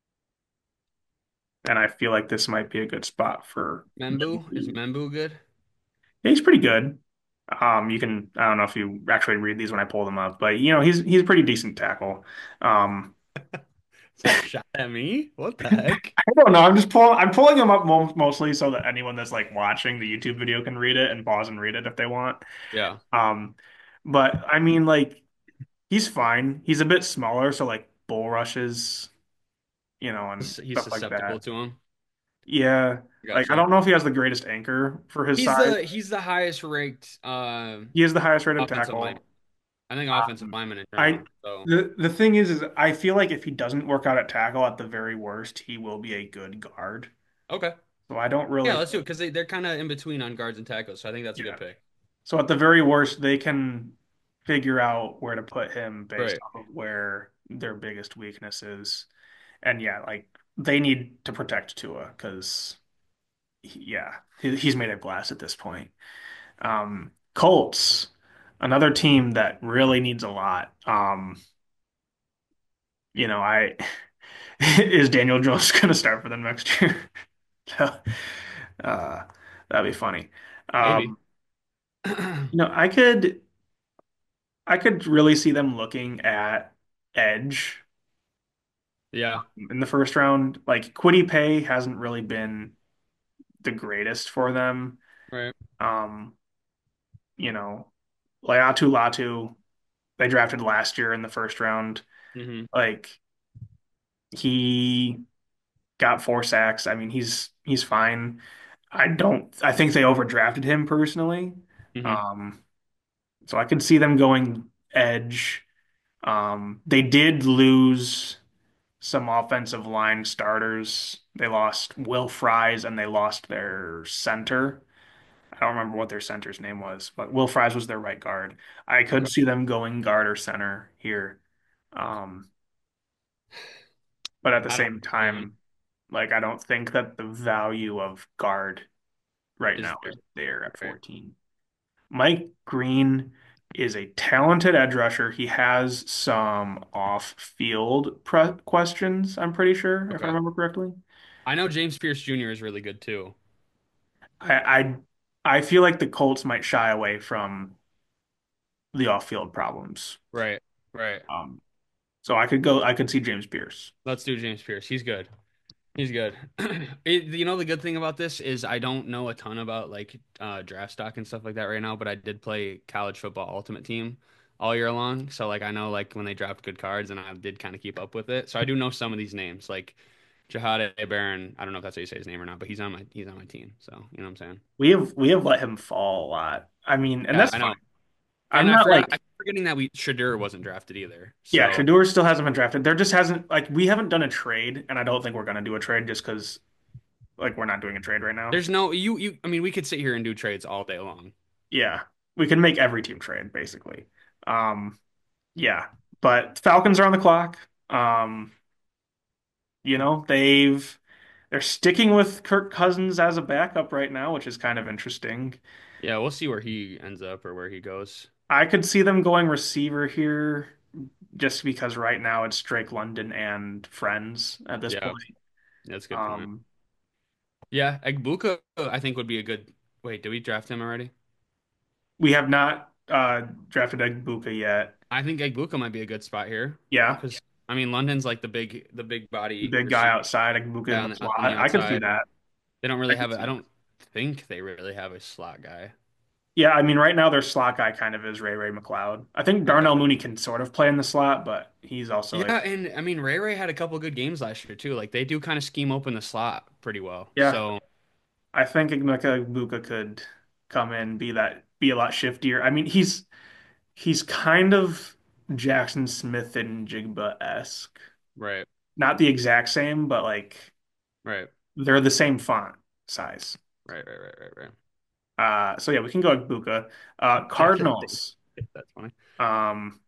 And I feel like this might be a good spot for them. Membu? Is Membu good? Yeah, he's pretty good. Um, you can I don't know if you actually read these when I pull them up, but you know he's he's a pretty decent tackle. Um, Is that a shot at me? What the heck? I don't know. I'm just pulling I'm pulling them up mo mostly so that anyone that's like watching the YouTube video can read it and pause and read it if they want. Yeah. Um, but I mean like he's fine. He's a bit smaller, so like bull rushes, you know, and He's he's stuff like susceptible that. to him. Yeah. Like I Gotcha. don't know if he has the greatest anchor for his He's size. the he's the highest ranked uh, He is the highest rated offensive lineman. tackle. I think offensive Um, lineman in I general. So the the thing is, is I feel like if he doesn't work out at tackle at the very worst, he will be a good guard. okay. So I don't Yeah, really, let's do it because they, they're kind of in between on guards and tackles. So I think that's a good yeah. pick. So at the very worst, they can figure out where to put him based Right. off of where their biggest weakness is. And yeah, like they need to protect Tua because yeah, he, he's made of glass at this point. Um, Colts, another team that really needs a lot. Um, you know, I is Daniel Jones going to start for them next year? So, uh, that'd be funny. Maybe. Um, you know, I could I could really see them looking at edge Yeah. in the first round. Like Kwity Paye hasn't really been the greatest for them. Right. Um, you know, Laiatu Latu, they drafted last year in the first round. hmm Like he got four sacks. I mean, he's he's fine. I don't I think they overdrafted him personally. hmm Um, so I could see them going edge. Um, they did lose some offensive line starters. They lost Will Fries and they lost their center. I don't remember what their center's name was, but Will Fries was their right guard. I could Okay. see them going guard or center here. Um, but at the I don't same know, man. time, like I don't think that the value of guard right Is now there. is there at Right. fourteen. Mike Green is a talented edge rusher. He has some off-field pre questions, I'm pretty sure, if I Okay. remember correctly. I know James Pierce Junior is really good too. I, I I feel like the Colts might shy away from the off-field problems. Right. Right. Um, so I could go, I could see James Pierce. Let's do James Pierce. He's good. He's good. It, you know, the good thing about this is I don't know a ton about like uh, draft stock and stuff like that right now, but I did play college football ultimate team all year long. So like I know like when they draft good cards and I did kind of keep up with it. So I do know some of these names like Jahad Baron. I don't know if that's how you say his name or not, but he's on my he's on my team. So you know what I'm saying? We have we have let him fall a lot. I mean, and Yeah, that's I fine. know. I'm And I not forgot like, I'm forgetting that we Shadur wasn't drafted either. yeah, So Shador still hasn't been drafted. There just hasn't like we haven't done a trade, and I don't think we're gonna do a trade just because like we're not doing a trade right now. There's no you you I mean we could sit here and do trades all day long. Yeah, we can make every team trade basically. Um, yeah, but Falcons are on the clock. Um, you know, they've they're sticking with Kirk Cousins as a backup right now, which is kind of interesting. Yeah, we'll see where he ends up or where he goes. I could see them going receiver here just because right now it's Drake London and friends at this Yeah, point. that's a good point. Um, Yeah, Egbuka I think would be a good. Wait, did we draft him already? we have not uh drafted Egbuka yet. I think Egbuka might be a good spot here Yeah, because I mean London's like the big the big body big guy receiver outside, Egbuka guy in on the the on the slot. I could see outside. that. They don't I really have could a. I see that. don't think they really have a slot guy. Yeah, I mean, right now their slot guy kind of is Ray Ray McLeod. I think Yeah. Darnell Mooney can sort of play in the slot, but he's also like, Yeah, and I mean Ray Ray had a couple good games last year too. Like they do kind of scheme open the slot pretty well. yeah, So I think Emeka Egbuka could come in, be that, be a lot shiftier. I mean, he's he's kind of Jackson Smith and Jigba-esque. right, Not the exact same, but like right, they're the same font size. right, right, right, right, right. Uh, so yeah, we can go Egbuka. Uh, Cardinals. That's funny. Um,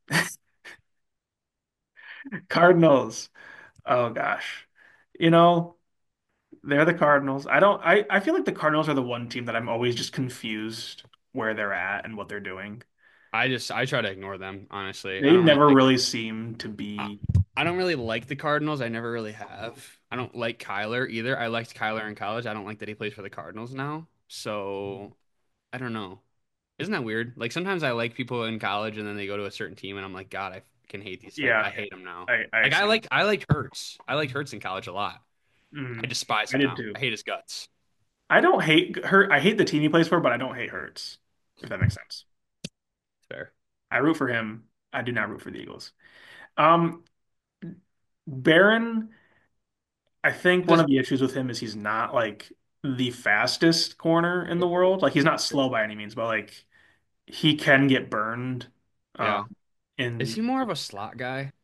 Cardinals. Oh gosh. You know, they're the Cardinals. I don't I, I feel like the Cardinals are the one team that I'm always just confused where they're at and what they're doing. I just I try to ignore them honestly. I They don't really never like. really seem to I, be. I don't really like the Cardinals. I never really have. I don't like Kyler either. I liked Kyler in college. I don't like that he plays for the Cardinals now. So I don't know. Isn't that weird? Like sometimes I like people in college and then they go to a certain team and I'm like, God, I can hate these. Like Yeah, I hate them now. I I Like I see. liked I liked Hurts. I liked Hurts in college a lot. I Mm, despise I him did now. too. I hate his guts. I don't hate hurt. I hate the team he plays for, but I don't hate Hurts, if that makes sense. Fair. I root for him. I do not root for the Eagles. Um, Barron, I think one Just of the issues with him is he's not like the fastest corner in the world. Like he's not slow by any means, but like he can get burned. yeah. Um, Is in he more of a slot guy?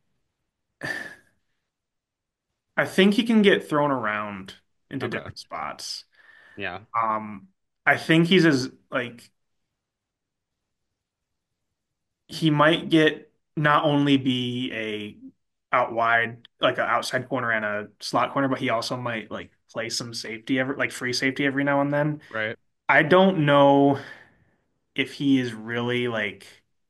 I think he can get thrown around into Okay. different spots. Yeah. Um, I think he's as like he might get not only be a out wide like an outside corner and a slot corner, but he also might like play some safety every like free safety every now and then. Right. I don't know if he is really like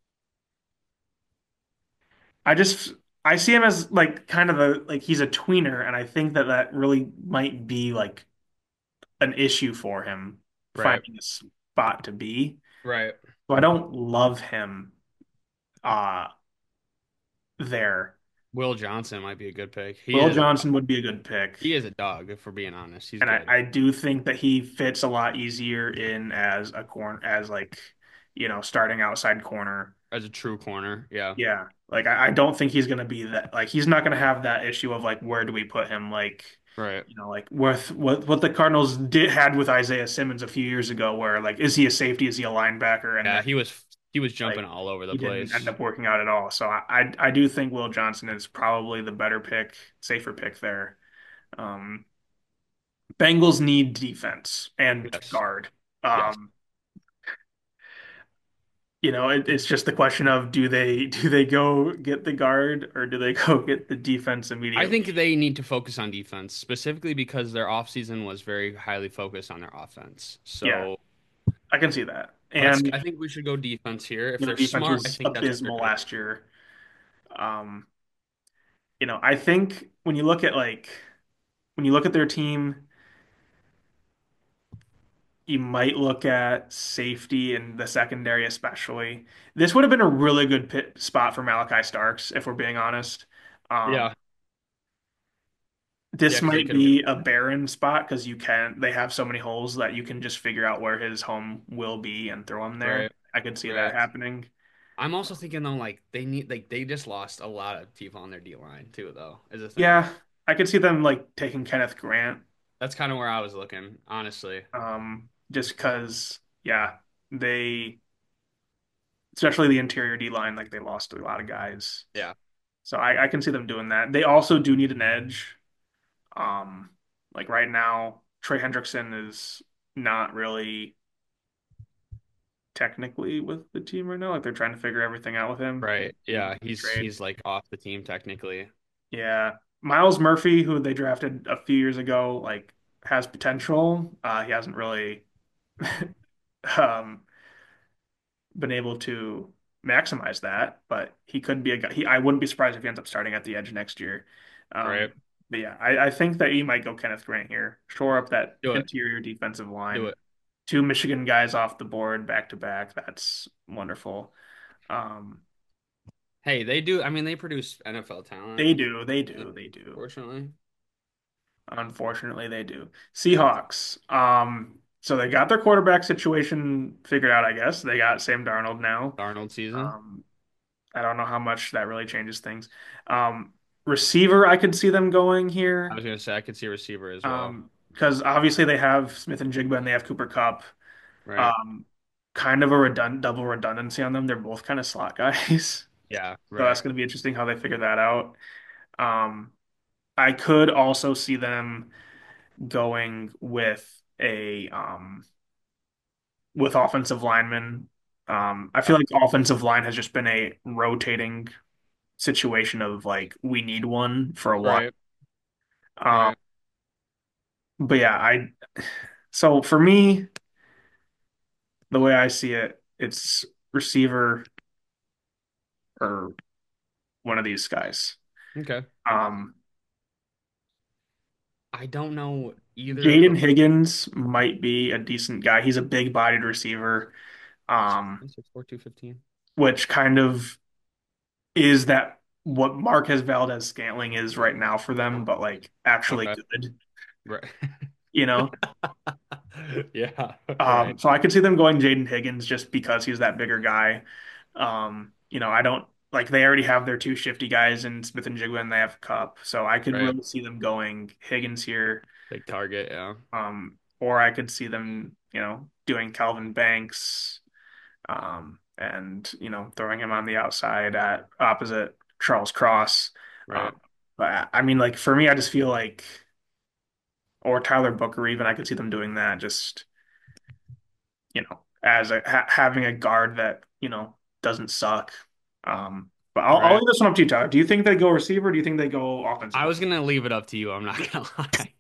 I just I see him as like kind of a like he's a tweener, and I think that that really might be like an issue for him Right. finding a spot to be. Right. So I don't love him uh there. Will Johnson might be a good pick. He Will is a Johnson would be a good pick. he is a dog, if we're being honest. He's And I, good I do think that he fits a lot easier in as a corner as like, you know, starting outside corner. as a true corner. Yeah. Yeah. Like I, I don't think he's gonna be that like he's not gonna have that issue of like where do we put him like Right. you know like with what what the Cardinals did had with Isaiah Simmons a few years ago where like is he a safety, is he a linebacker, and Yeah. then He was he was jumping like all over the he didn't end place. up working out at all. So I I, I do think Will Johnson is probably the better pick, safer pick there. Um, Bengals need defense and Yes. guard. Yes. Um, you know, it, it's just the question of do they do they go get the guard or do they go get the defense I immediately? think they need to focus on defense, specifically because their offseason was very highly focused on their offense. Yeah, So I can see that. let's And I think we should go defense here. If their they're defense smart, I was think that's what they're abysmal gonna do. last year. Um, you know, I think when you look at like when you look at their team, you might look at safety in the secondary, especially. This would have been a really good pit spot for Malachi Starks, if we're being honest. Um, Yeah. Yeah, This because they might could have be a barren spot because you can they have so many holes that you can just figure out where his home will be and throw him there. right, I could see that right. happening. I'm also thinking though, like they need like they just lost a lot of people on their D line too, though, is a thing. Yeah, I could see them like taking Kenneth Grant, That's kind of where I was looking, honestly. um, just because yeah, they especially the interior D line, like they lost a lot of guys. Yeah. So I, I can see them doing that. They also do need an edge. Um, like right now. Trey Hendrickson is not really technically with the team right now. Like they're trying to figure everything out with him. Right. He Yeah, he's trade. he's like off the team technically. Yeah. Miles Murphy, who they drafted a few years ago, like has potential. Uh, he hasn't really um, been able to maximize that, but he could be a guy. He, I wouldn't be surprised if he ends up starting at the edge next year. Right. Um, but yeah, I, I think that he might go Kenneth Grant here, shore up that Do it. interior defensive Do line. it. Two Michigan guys off the board back to back. That's wonderful. Um, Hey, they do. I mean, they produce N F L talent, they do, they unfortunately. do, they do. Fortunately. Unfortunately, they do. Seahawks. Um, so they got their quarterback situation figured out, I guess. They got Sam Darnold now. Darnold season. Um, I don't know how much that really changes things. Um, receiver, I could see them going I here. was gonna say I could see a receiver as well. Um, because obviously they have Smith and Jigba and they have Cooper Kupp. Right. Um, kind of a redund double redundancy on them. They're both kind of slot guys. Yeah. So that's Right. going to be interesting how they figure that out. Um, I could also see them going with a um with offensive linemen. Um, I feel Yeah. like offensive line has just been a rotating situation of like we need one for a while. Right. Um, Right. but yeah, I so for me, the way I see it, it's receiver or one of these guys. Okay. Um, I don't know either of Jaden them. Higgins might be a decent guy. He's a big-bodied receiver, um, Six four two fifteen. which kind of is that what Marquez Valdez-Scantling is right now for them, but like actually Okay. good, Right. you know? Yeah. Right. Um, so I could see them going Jaden Higgins just because he's that bigger guy. Um, you know, I don't like they already have their two shifty guys in Smith and Jigba and they have Cup. So I could Right. really see them going Higgins here. Big target. Yeah. Um, or I could see them, you know, doing Calvin Banks, um, and, you know, throwing him on the outside at opposite Charles Cross. Um, Right. but I mean, like for me, I just feel like, or Tyler Booker even, I could see them doing that. Just you know, as a ha having a guard that, you know, doesn't suck. Um, but I'll, I'll Right. leave this one up to you, Tyler. Do you think they go receiver? Or do you think they go offensive I line? was gonna leave it up to you. I'm not gonna lie.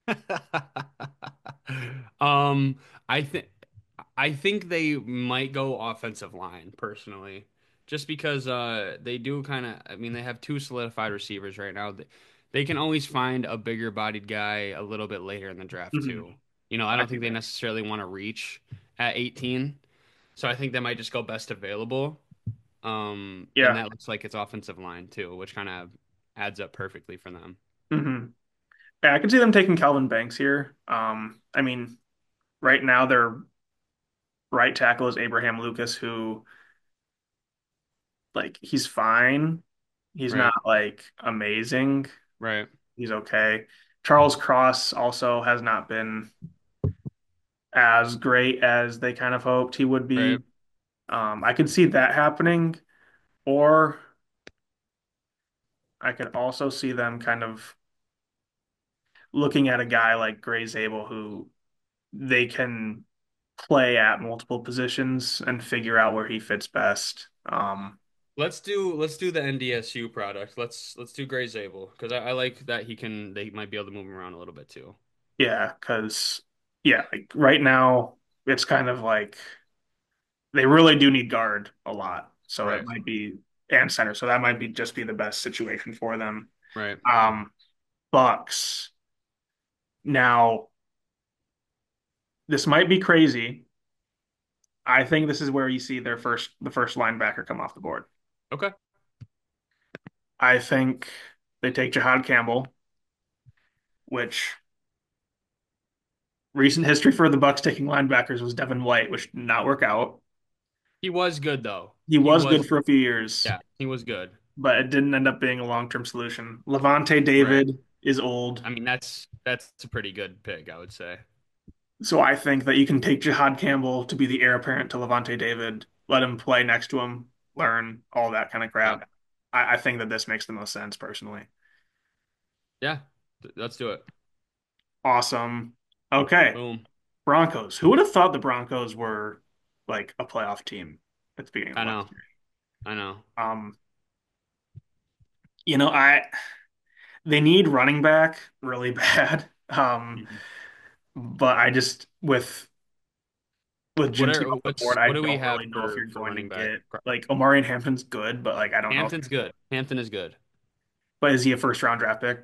Um, I think I think they might go offensive line personally, just because uh they do kind of. I mean, they have two solidified receivers right now. They, they can always find a bigger bodied guy a little bit later in the draft Mhm. too. You know, I I don't do think they that. necessarily want to reach at eighteen, so I think they might just go best available. Um, and Yeah. that looks like it's offensive line too, which kind of adds up perfectly for them. hmm Yeah, I can see them taking Calvin Banks here. Um, I mean, right now their right tackle is Abraham Lucas, who like he's fine. He's not Right, like amazing. right, He's okay. Charles Cross also has not been as great as they kind of hoped he would right. be. Um, I could see that happening, or I could also see them kind of looking at a guy like Gray Zabel who they can play at multiple positions and figure out where he fits best. Um, Let's do let's do the N D S U product. Let's let's do Gray Zabel because I, I like that he can they might be able to move him around a little bit too. yeah, because yeah, like right now it's kind of like they really do need guard a lot, so it Right, might be and center, so that might be just be the best situation for them. right. Um, Bucks. Now, this might be crazy. I think this is where you see their first the first linebacker come off the board. Okay. I think they take Jahad Campbell, which recent history for the Bucks taking linebackers was Devin White, which did not work out. He was good though. He He was good was for a few years, yeah, he was good. but it didn't end up being a long-term solution. Levante Right. David is old, I mean that's that's a pretty good pick, I would say. so I think that you can take Jahad Campbell to be the heir apparent to Levante David, let him play next to him, learn all that kind of Yeah. crap. I, I think that this makes the most sense personally. Yeah. Th- Let's do it. Awesome. Okay, Boom. Broncos. Who would have thought the Broncos were like a playoff team at the beginning of I last know. I know. year? Um, you know, I they need running back really bad. Um, Mhm. but I just with with What Ginsey are off the what's board, I what do we don't have really know if for you're for going to running back? get like Omari and Hampton's good, but like I don't know if, Hampton's good. Hampton is good. but is he a first round draft pick?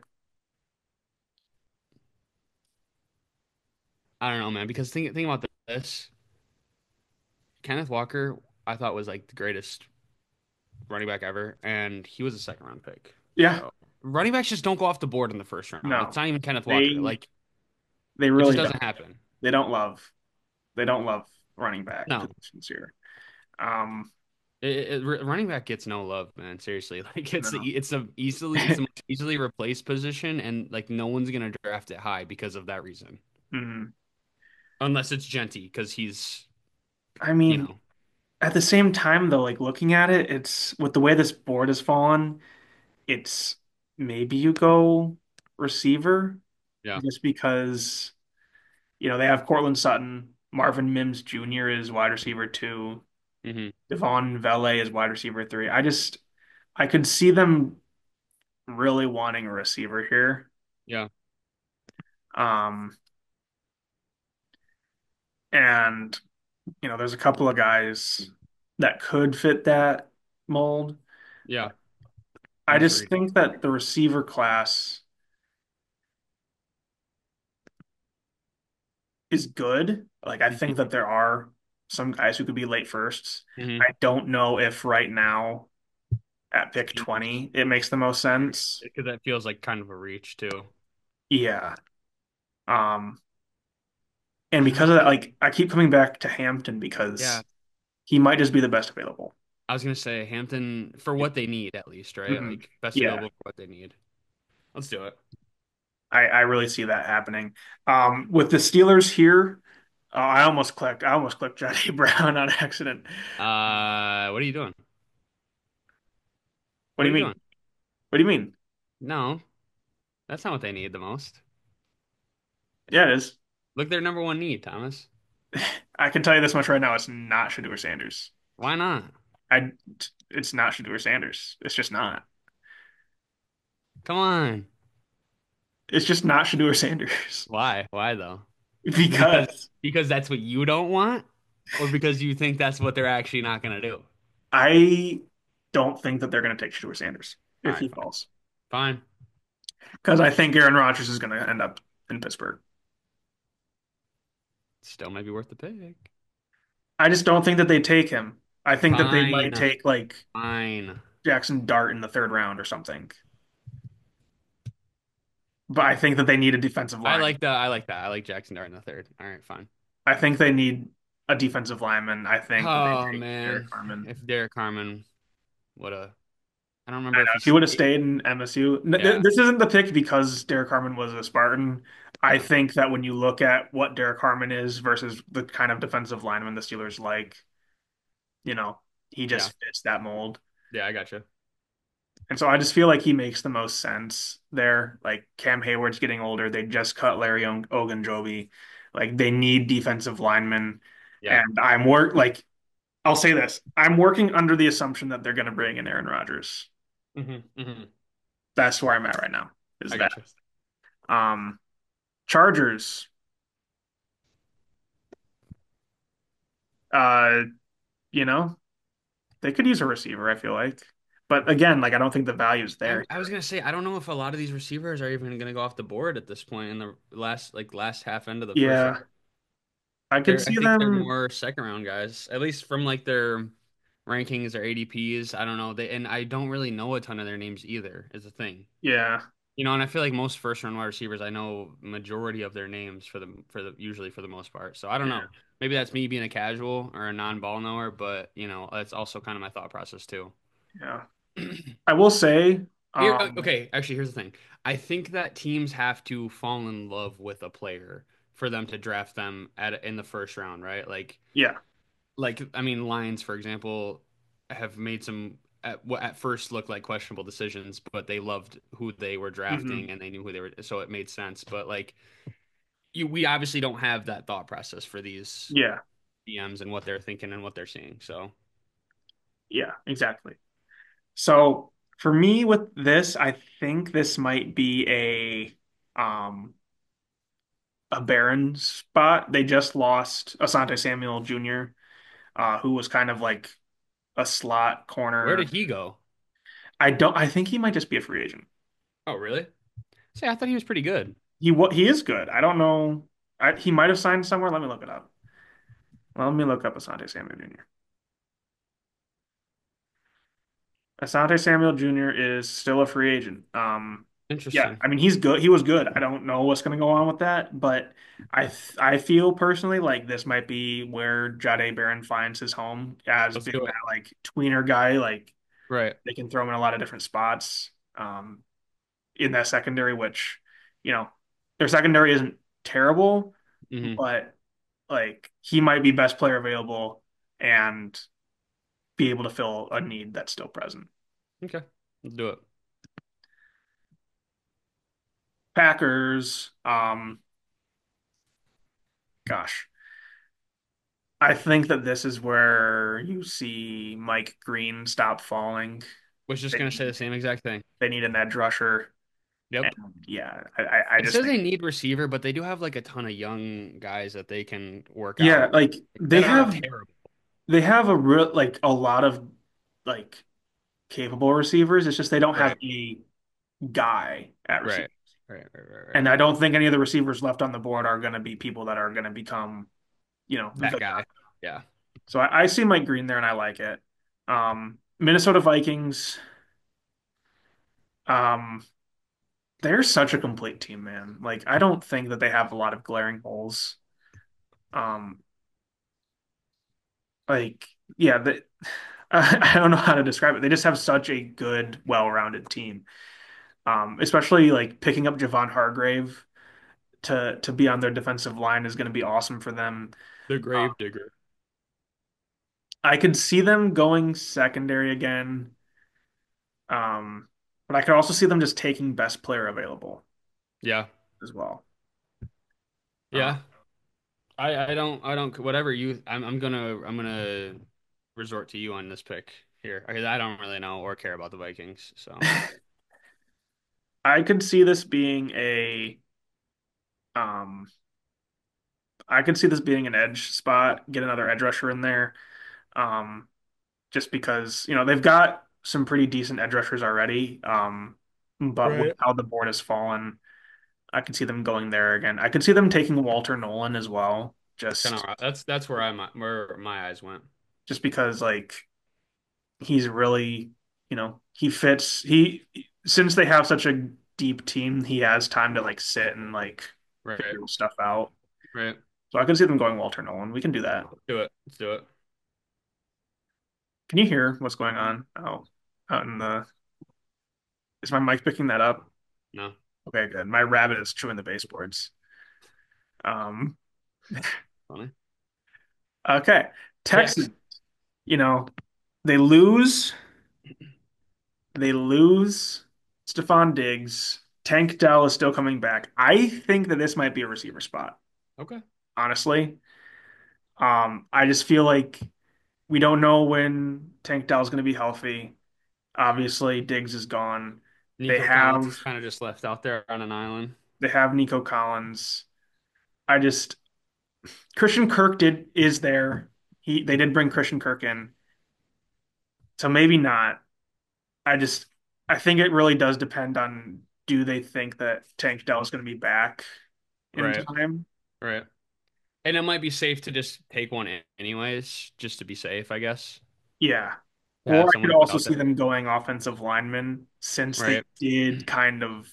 I don't know, man. Because think think about this. Kenneth Walker, I thought was like the greatest running back ever, and he was a second round pick. Yeah, So running backs just don't go off the board in the first round. It's no. not even Kenneth Walker. They Like they it just really don't. doesn't happen. They don't love they don't love running back No, positions here. Um, it, it, running back gets no love, man. Seriously, like it's the no. it's a easily it's the most easily replaced position, and like no one's gonna draft it high because of that reason, Mm. unless it's Genty because he's I you mean, know at the same time though, like looking at it, it's with the way this board has fallen, it's maybe you go receiver yeah. just because you know they have Cortland Sutton, Marvin Mims Junior is wide receiver two, Hmm. Devon Vele is wide receiver three. I just I could see them really wanting a receiver here. Yeah, Um, and you know, there's a couple of guys that could fit that mold. yeah. I'm I just just reading. think that the receiver class is good. Like, I think that there are some guys who could be late firsts. Hmm. I don't know if right now at pick twenty it makes the most sense. Because that feels like kind of a reach too. Yeah. Um, and because of that, like, I keep coming back to Hampton Yeah, because he might just be the best available. I was gonna say Hampton for what they need at least, right? Hmm. Like best Yeah. available for what they need. Let's do it. I, I really see that happening. Um, with the Steelers here, uh, I almost clicked. I almost clicked Johnny Brown on accident. Uh, what are you doing? What What do are you you mean? doing? What do you mean? No, that's not what they need the most. Yeah, it is. Look, their number one need, Thomas. I can tell you this much right now. It's not Shadeur Sanders. Why not? I. It's not Shadeur Sanders. It's just not. Come on. It's just not Shadeur Sanders. Why? Why though? Because Because because that's what you don't want, or because you think that's what they're actually not gonna do. I don't think that they're going to take Shadeur Sanders All if right, he fine, falls. fine. Because I think Aaron Rodgers is going to end up in Pittsburgh. Still might be worth the pick. I just don't think that they take him. I think that they Fine, might take like fine. Jackson Dart in the third round or something. But I think that they need a defensive I line. like that. I like that. I like Jackson Dart in the third. All right, fine. I think they need a defensive lineman. I think that they Oh take Derek man, Harmon. if Derek Carmen would have, I don't I remember know if he if he would have stayed. stayed in M S U. N- th- Yeah, This isn't the pick because Derek Harmon was a Spartan. I yeah, think that when you look at what Derek Harmon is versus the kind of defensive lineman the Steelers like, you know, he yeah, just fits that mold. yeah. I got you. And so I just feel like he makes the most sense there. Like Cam Hayward's getting older. They just cut Larry O- Ogunjobi. Like they need defensive linemen. Yeah. And I'm work like I'll say this. I'm working under the assumption that they're going to bring in Aaron Rodgers. Hmm. Hmm. That's where I'm at right now. Is I that got you. um Chargers? Uh, you know they could use a receiver. I feel like, but again, like I don't think the value's I, there. I was gonna say I don't know if a lot of these receivers are even gonna go off the board at this point in the last like last half end of the first round. Yeah, I could They're I see think they're them. more second round guys, at least from like their rankings or A D Ps. I don't know. They and I don't really know a ton of their names either. Is the thing. Yeah, You know, and I feel like most first round wide receivers, I know majority of their names for the for the usually for the most part. So I don't yeah, know. Maybe that's me being a casual or a non-ball knower, but you know, that's also kind of my thought process too. yeah. I will say, Here, uh, um, okay, actually, here's the thing. I think that teams have to fall in love with a player for them to draft them at in the first round, right? Like, yeah, like I mean, Lions, for example, have made some at what at first looked like questionable decisions, but they loved who they were hmm drafting and they knew who they were, so it made sense. But like you, we obviously don't have that thought process for these Yeah, D Ms and what they're thinking and what they're seeing. So yeah, exactly. So for me with this, I think this might be a um a Baron spot. They just lost Asante Samuel Junior, uh, who was kind of like a slot where corner. did he go? I don't. I think he might just be a free agent. Oh, really? See, I thought he was pretty good. He what he is good. I don't know. I, he might have signed somewhere. Let me look it up. Let me look up Asante Samuel Junior Asante Samuel Junior is still a free agent. Um, yeah, Interesting. I mean he's good. He was good. I don't know what's going to go on with that, but I th I feel personally like this might be where Jade Barron finds his home as Let's being do that it. like tweener guy. Like Right. they can throw him in a lot of different spots um, in that secondary, which you know their secondary isn't terrible, Hmm. but like he might be best player available and be able to fill a need that's still present. Okay. Let's do it. Packers, um, gosh, I think that this is where you see Mike Green stop falling. Was just They gonna say the need same exact thing. they need an edge rusher, and Yep. yeah, I I I It just says think they need receiver, but they do have like a ton of young guys that they can work yeah, out like they that aren't have terrible. they have a real like a lot of like capable receivers. It's just they don't have Right. a guy at receiver. Right. Right. Right. Right. Right. And I don't think any of the receivers left on the board are going to be people that are going to become, you know, the That guy. guy. Yeah. So I, I see Mike Green there and I like it. Um, Minnesota Vikings, um, they're such a complete team, man. Like I don't think that they have a lot of glaring holes. Um, like yeah, the, I don't know how to describe it. They just have such a good, well-rounded team. Um, especially like picking up Javon Hargrave to to be on their defensive line is going to be awesome for them. The Uh, grave digger. I could see them going secondary again. Um, but I could also see them just taking best player available Yeah. as well. Uh, Yeah. I I don't I don't whatever you I'm I'm gonna I'm gonna resort to you on this pick here because I don't really know or care about the Vikings. So I could see this being a um I could see this being an edge spot, get another edge rusher in there. Um, just because, you know, they've got some pretty decent edge rushers already. Um, but with right. how the board has fallen, I could see them going there again. I could see them taking Walter Nolan as well, That's kind just of that's that's where I where my eyes went. just because like he's really, you know, he fits he since they have such a deep team, he has time to like sit and like Right. figure stuff out. Right. So I can see them going Walter Nolan. We can do that. Do it. Let's do it. Can you hear what's going on out out in the? Is my mic picking that up? No. Okay, good. My rabbit is chewing the baseboards. Um, Funny. okay. Picks. Texans, you know, they lose, they lose Stephon Diggs. Tank Dell is still coming back. I think that this might be a receiver spot, Okay. honestly. Um, I just feel like we don't know when Tank Dell is going to be healthy. Obviously, Diggs is gone. They Nico Collins have is kind of just left out there on an island. they have Nico Collins. I just Christian Kirk did is there. He they did bring Christian Kirk in. So maybe not. I just I think it really does depend on do they think that Tank Dell is going to be back in Right. time? Right. And it might be safe to just take one in anyways, just to be safe, I guess. Yeah. To Or have I could someone also out see there. them going offensive linemen since they Right. did kind of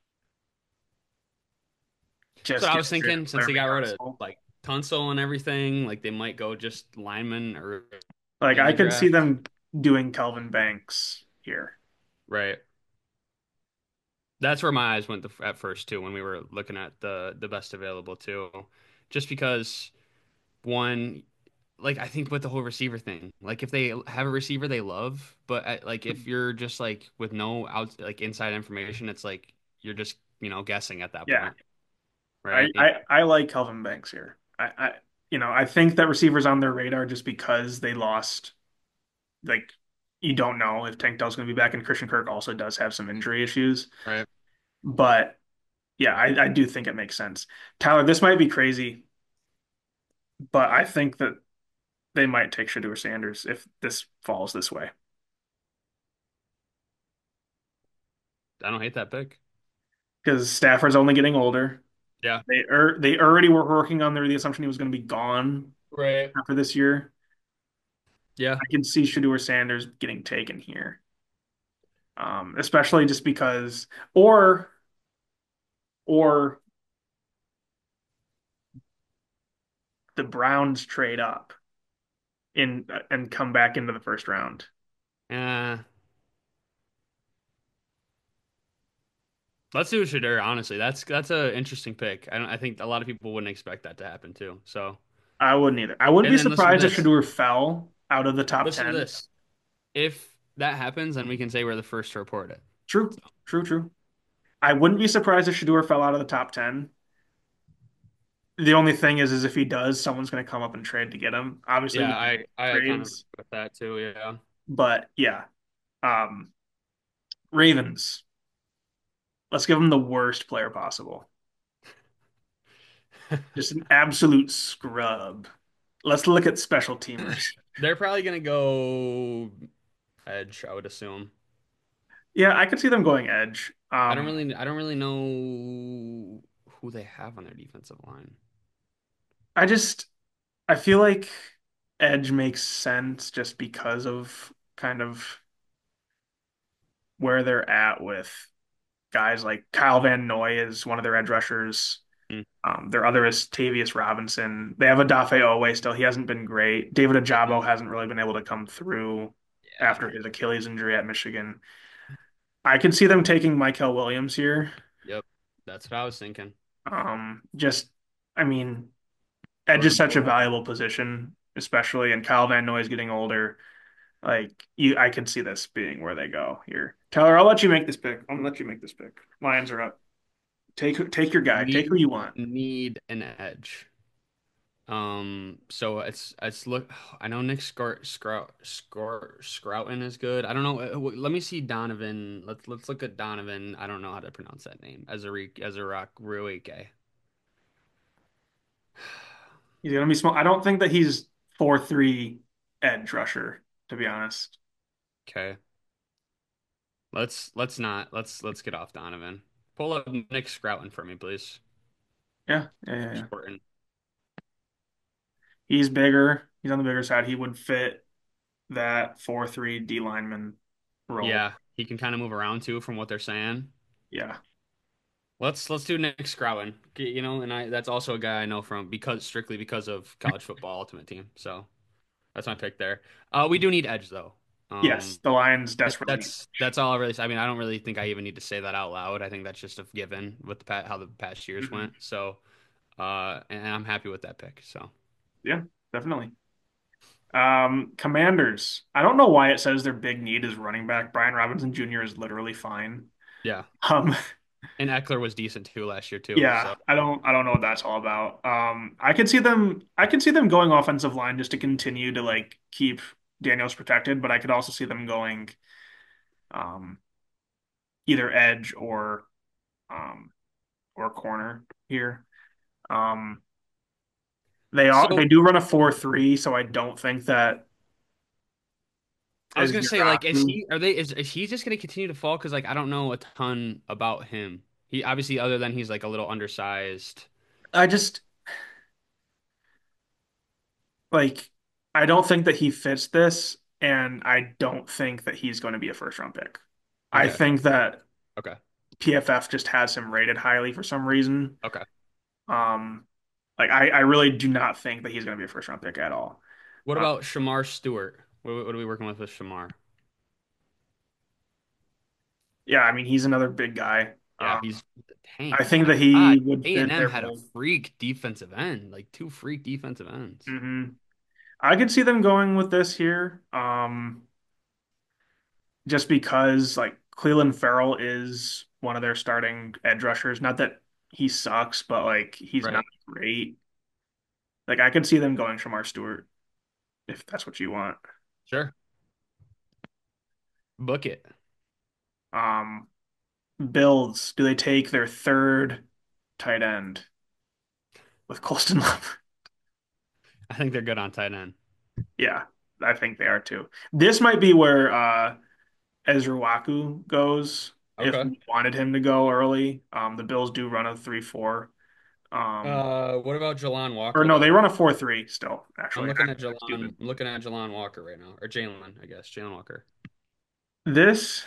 So just I get was rid thinking of since they Laremy got rid of Tunsil. like Tunsil and everything, like they might go just lineman or Like in I the could see draft. them doing Kelvin Banks here. Right. That's where my eyes went the, at first too when we were looking at the the best available too. Just because one, like I think with the whole receiver thing, like if they have a receiver they love, but uh, like if you're just like with no out like inside information, it's like you're just, you know, guessing at that Yeah. point. I, right? I, I like Kelvin Banks here. I, I you know, I think that receivers on their radar just because they lost, like you don't know if Tank Dell's going to be back, and Christian Kirk also does have some injury issues. Right. But yeah, I, I do think it makes sense. Tyler, this might be crazy, but I think that they might take Shedeur Sanders if this falls this way I don't hate that pick. because Stafford's only getting older. Yeah. They er, they already were working on their the assumption he was going to be gone Right. after this year. Yeah. I can see Shedeur Sanders getting taken here, um, especially just because, or or the Browns trade up in and come back into the first round. Uh, let's do Shadur, honestly. That's that's a interesting pick. I don't I think a lot of people wouldn't expect that to happen too. So, I wouldn't either. I wouldn't and be then listen to surprised if this. Shedeur fell out of the top Listen to ten. this. If that happens, then we can say we're the first to report it. True, So, true, true. I wouldn't be surprised if Shedeur fell out of the top ten. The only thing is, is if he does, someone's going to come up and trade to get him. Obviously, we yeah, don't I I kind of agree trades, with that too. Yeah. but yeah. Um, Ravens. Let's give them the worst player possible. Just an absolute scrub. Let's look at special teamers. They're probably gonna go edge, I would assume. Yeah, I could see them going edge. I don't Um, really I don't really know who they have on their defensive line. I just I feel like edge makes sense just because of kind of where they're at with guys like Kyle Van Noy is one of their edge rushers. Hmm. Um, their other is Tavius Robinson. They have a Dafe Owe still. He hasn't been great. David Ajabo hasn't really been able to come through Yeah. after his Achilles injury at Michigan. I could see them taking Michael Williams here. Yep. That's what I was thinking. Um, just, I mean, edge is Bird such a boy. valuable position, especially, and Kyle Van Noy is getting older. Like you, I could see this being where they go here. Tyler, I'll let you make this pick. I'm gonna let you make this pick. Lions are up. Take take your guy. Take who We you want. need an edge. Um, so it's it's look. I know Nick Scor Scrou Scor Scrouton is good. I don't know. uh, w- Let me see Donovan. Let's let's look at Donovan. I don't know how to pronounce that name. Azaric Azarac Ruike. He's gonna be small. I don't think that he's four three edge rusher, to be honest. Okay. Let's let's not let's let's get off Donovan. Pull up Nick Scrouton for me, please. Yeah, yeah, yeah, yeah. Scrouton. He's bigger. He's on the bigger side. He would fit that four three D lineman role. Yeah, he can kind of move around too, from what they're saying. Yeah. Let's let's do Nick Scrouton. You know, and I that's also a guy I know from because strictly because of college football Ultimate Team. So that's my pick there. Uh, we do need edge though. Yes, Um, the Lions that, desperately need. that's that's all I really. I mean, I don't really think I even need to say that out loud. I think that's just a given with the pa- how the past years Mhm. went. So, uh, and I'm happy with that pick. So Yeah, definitely. Um, Commanders. I don't know why it says their big need is running back. Brian Robinson Junior is literally fine. yeah, Um, and Eckler was decent too last year too. yeah, So I don't I don't know what that's all about. Um, I could see them I could see them going offensive line just to continue to like keep Daniels protected, but I could also see them going um either edge or um or corner here. Um, they are so they do run a four three, so I don't think that I was is gonna your say, like, is option. he are they is is he just gonna continue to fall? Because like I don't know a ton about him. He obviously other than he's like a little undersized. I just like I don't think that he fits this, and I don't think that he's going to be a first round pick. I Okay, think that okay, P F F just has him rated highly for some reason. okay. Um, like I, I really do not think that he's going to be a first round pick at all. What Uh, about Shamar Stewart? What, what are we working with with Shamar? yeah, I mean he's another big guy. Yeah, Um, he's the I tank. think My that he God, would A and fit M their had a mold. freak defensive end, like two freak defensive ends. Hmm I could see them going with this here, um, just because like Cleveland Farrell is one of their starting edge rushers. Not that he sucks, but like he's not Right. great. Like I could see them going Shamar Stewart if that's what you want. Sure. Book it. Um, Bills, do they take their third tight end with Colston Love? I think they're good on tight end. Yeah, I think they are too. This might be where uh Ezra Waku goes if Okay. we wanted him to go early. Um, the Bills do run a three four. Um, Uh, what about Jalon or Walker no, they though? run a four three still, I'm actually. looking I'm at Jalon. stupid. I'm looking at Jalon Walker right now, or Jalen, I guess. Jalen Walker. This,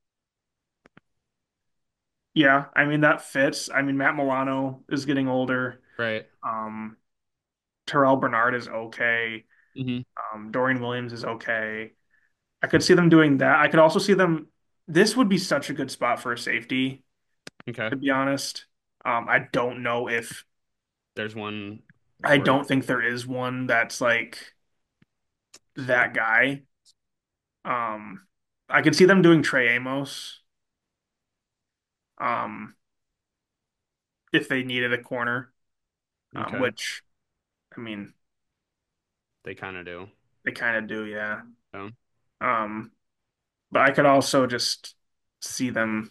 yeah, I mean that fits. I mean Matt Milano is getting older. Right. Um, Terrell Bernard is okay. Hmm. Um, Dorian Williams is okay. I could see them doing that. I could also see them. This would be such a good spot for a safety, Okay. to be honest. Um, I don't know if There's one I where don't think there is one that's like that guy. Um, I could see them doing Trey Amos, um, if they needed a corner, um, okay, which I mean they kind of do. they kind of do, yeah. So, Um, but I could also just see them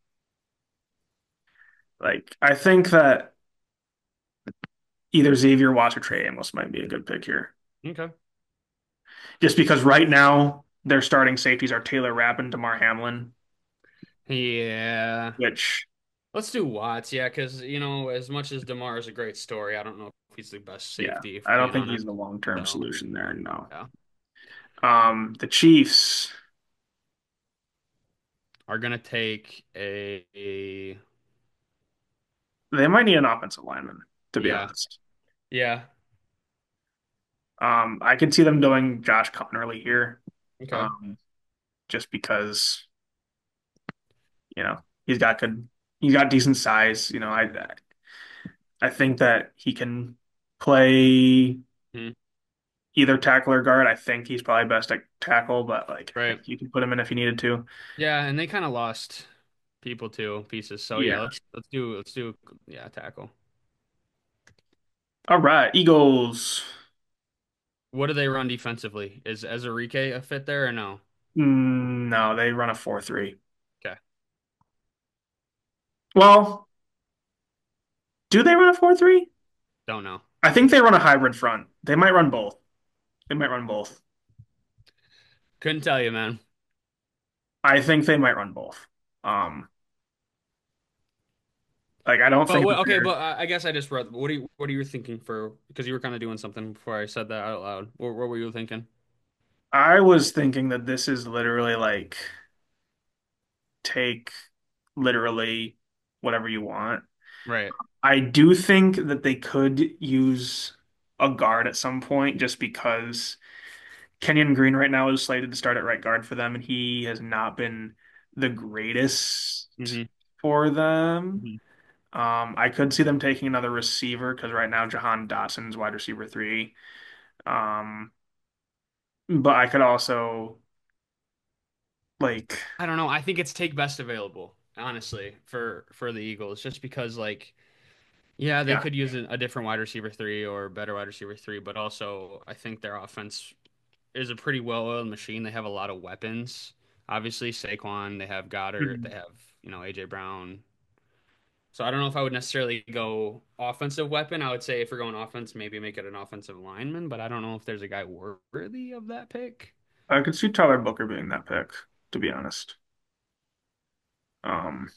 like I think that either Xavier Watts or Trey Amos might be a good pick here. okay. Just because right now their starting safeties are Taylor Rapp and DeMar Hamlin, Yeah. which Let's do Watts, yeah, because you know, as much as DeMar is a great story, I don't know if he's the best yeah, safety, if I we're don't being think he's honest. the long-term So, solution there, no. yeah, Um, the Chiefs, are gonna take a, a they might need an offensive lineman, to be yeah, honest. yeah, Um, I could see them doing Josh Connerly here, okay, um, just because, you know, he's got good, he's got decent size. You know, I I think that he can play hmm, either tackle or guard. I think he's probably best at tackle, but like I right, think you can put him in if you needed to. yeah, and they kind of lost people too, pieces. So yeah, Yeah. let's let's do let's do yeah, tackle. All right, Eagles. What do they run defensively? Is Ezerike a fit there or no? Mm, no, they run a four three. Okay, Well, do they run a four three? don't know. I think they run a hybrid front. They might run both. They might run both. Couldn't tell you, man. I think they might run both. Um, like I don't But think what, that okay, they're. but I I guess I just read. What are you what are you thinking for? Because you were kind of doing something before I said that out loud. What, what were you thinking? I was thinking that this is literally like take literally whatever you want. Right. I do think that they could use a guard at some point just because Kenyon Green right now is slated to start at right guard for them, and he has not been the greatest Hmm. for them. Hmm. Um, I could see them taking another receiver because right now Jahan Dotson's wide receiver three. Um, but I could also like, I don't know. I think it's take best available, honestly, for for the Eagles, just because like yeah, they yeah. could use a, a different wide receiver three or better wide receiver three, but also I think their offense is a pretty well-oiled machine. They have a lot of weapons. Obviously, Saquon, they have Goddard, they Mhm. have, you know, A J Brown. So I don't know if I would necessarily go offensive weapon. I would say if we're going offense, maybe make it an offensive lineman, but I don't know if there's a guy worthy of that pick. I could see Tyler Booker being that pick, to be honest. Um,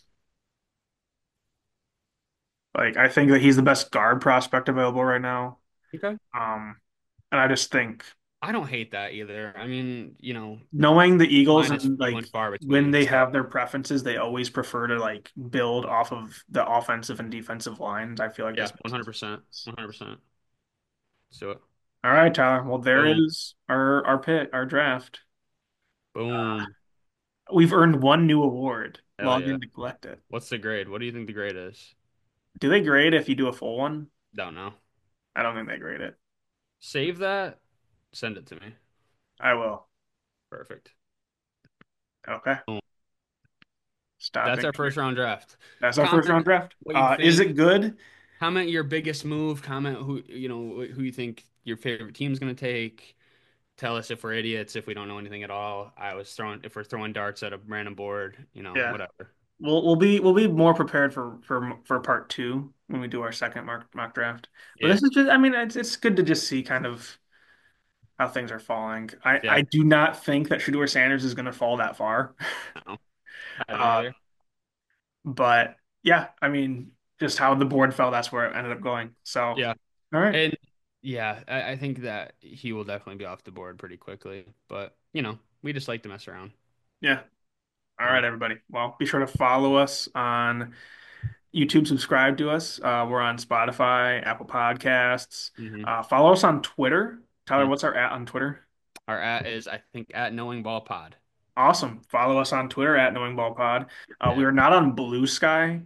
like I think that he's the best guard prospect available right now. Okay. Um, and I just think I don't hate that either. I mean, you know, knowing the Eagles mine is and few like and far when between. they So have their preferences, they always prefer to like build off of the offensive and defensive lines. I feel like yeah, this makes the one hundred percent. sense. one hundred percent. So it. All right, Tyler. Well, there Boom. is our our pit, our draft. Boom. We've earned one new award. Hell Log yeah. in to collect it. What's the grade? What do you think the grade is? Do they grade if you do a full one? Don't know. I don't think they grade it. Save that. Send it to me. I will. Perfect. Okay. Boom. That's topic. our first round draft. That's our first Comment round draft. what you Uh, is think. it good? Comment your biggest move. Comment who you know who you think your favorite team's gonna take. Tell us if we're idiots, if we don't know anything at all. I was throwing if we're throwing darts at a random board, you know, Yeah. whatever. We'll we'll be we'll be more prepared for for for part two when we do our second mock mock draft. But Yeah. this is just I mean it's it's good to just see kind of how things are falling. I Yeah. I do not think that Shedeur Sanders is going to fall that far. No, I don't Uh, either. but yeah, I mean just how the board fell, that's where it ended up going. So, all Yeah. right. And yeah, I, I think that he will definitely be off the board pretty quickly. But, you know, we just like to mess around. Yeah. All Yeah. right, everybody. Well, be sure to follow us on YouTube, subscribe to us. Uh, we're on Spotify, Apple Podcasts. hmm Uh, follow us on Twitter. Tyler, what's our at on Twitter? Our at is, I think, at Knowing Ball Pod. Awesome. Follow us on Twitter at Knowing Ball Pod. Uh, we Yeah. are not on Blue Sky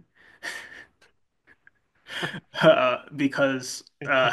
uh, because uh,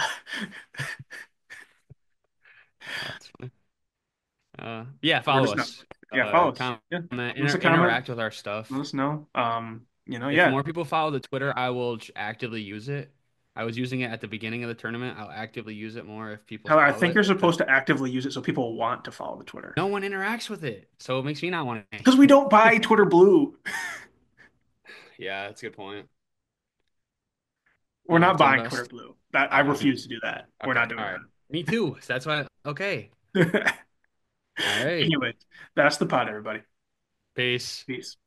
That's funny. Uh, yeah, we're follow just not. us. Yeah, Uh, follow us. comment, Yeah, leave us inter a comment. interact with our Let stuff. us know. Um, you know, If yeah. more people follow the Twitter, I will j- actively use it. I was using it at the beginning of the tournament. I'll actively use it more if people Tyler, I follow think it you're because supposed to actively use it so people want to follow the Twitter. no one interacts with it. So it makes me not want Because we to. don't buy Twitter Blue. Yeah, that's a good point. We're Now I not have to buying Twitter invest. Blue. That I I have to. refuse to do that. We're Okay. not All doing right. Me too. So that's why. Okay. that. All right. Anyway, that's the pod, everybody. Peace. Peace.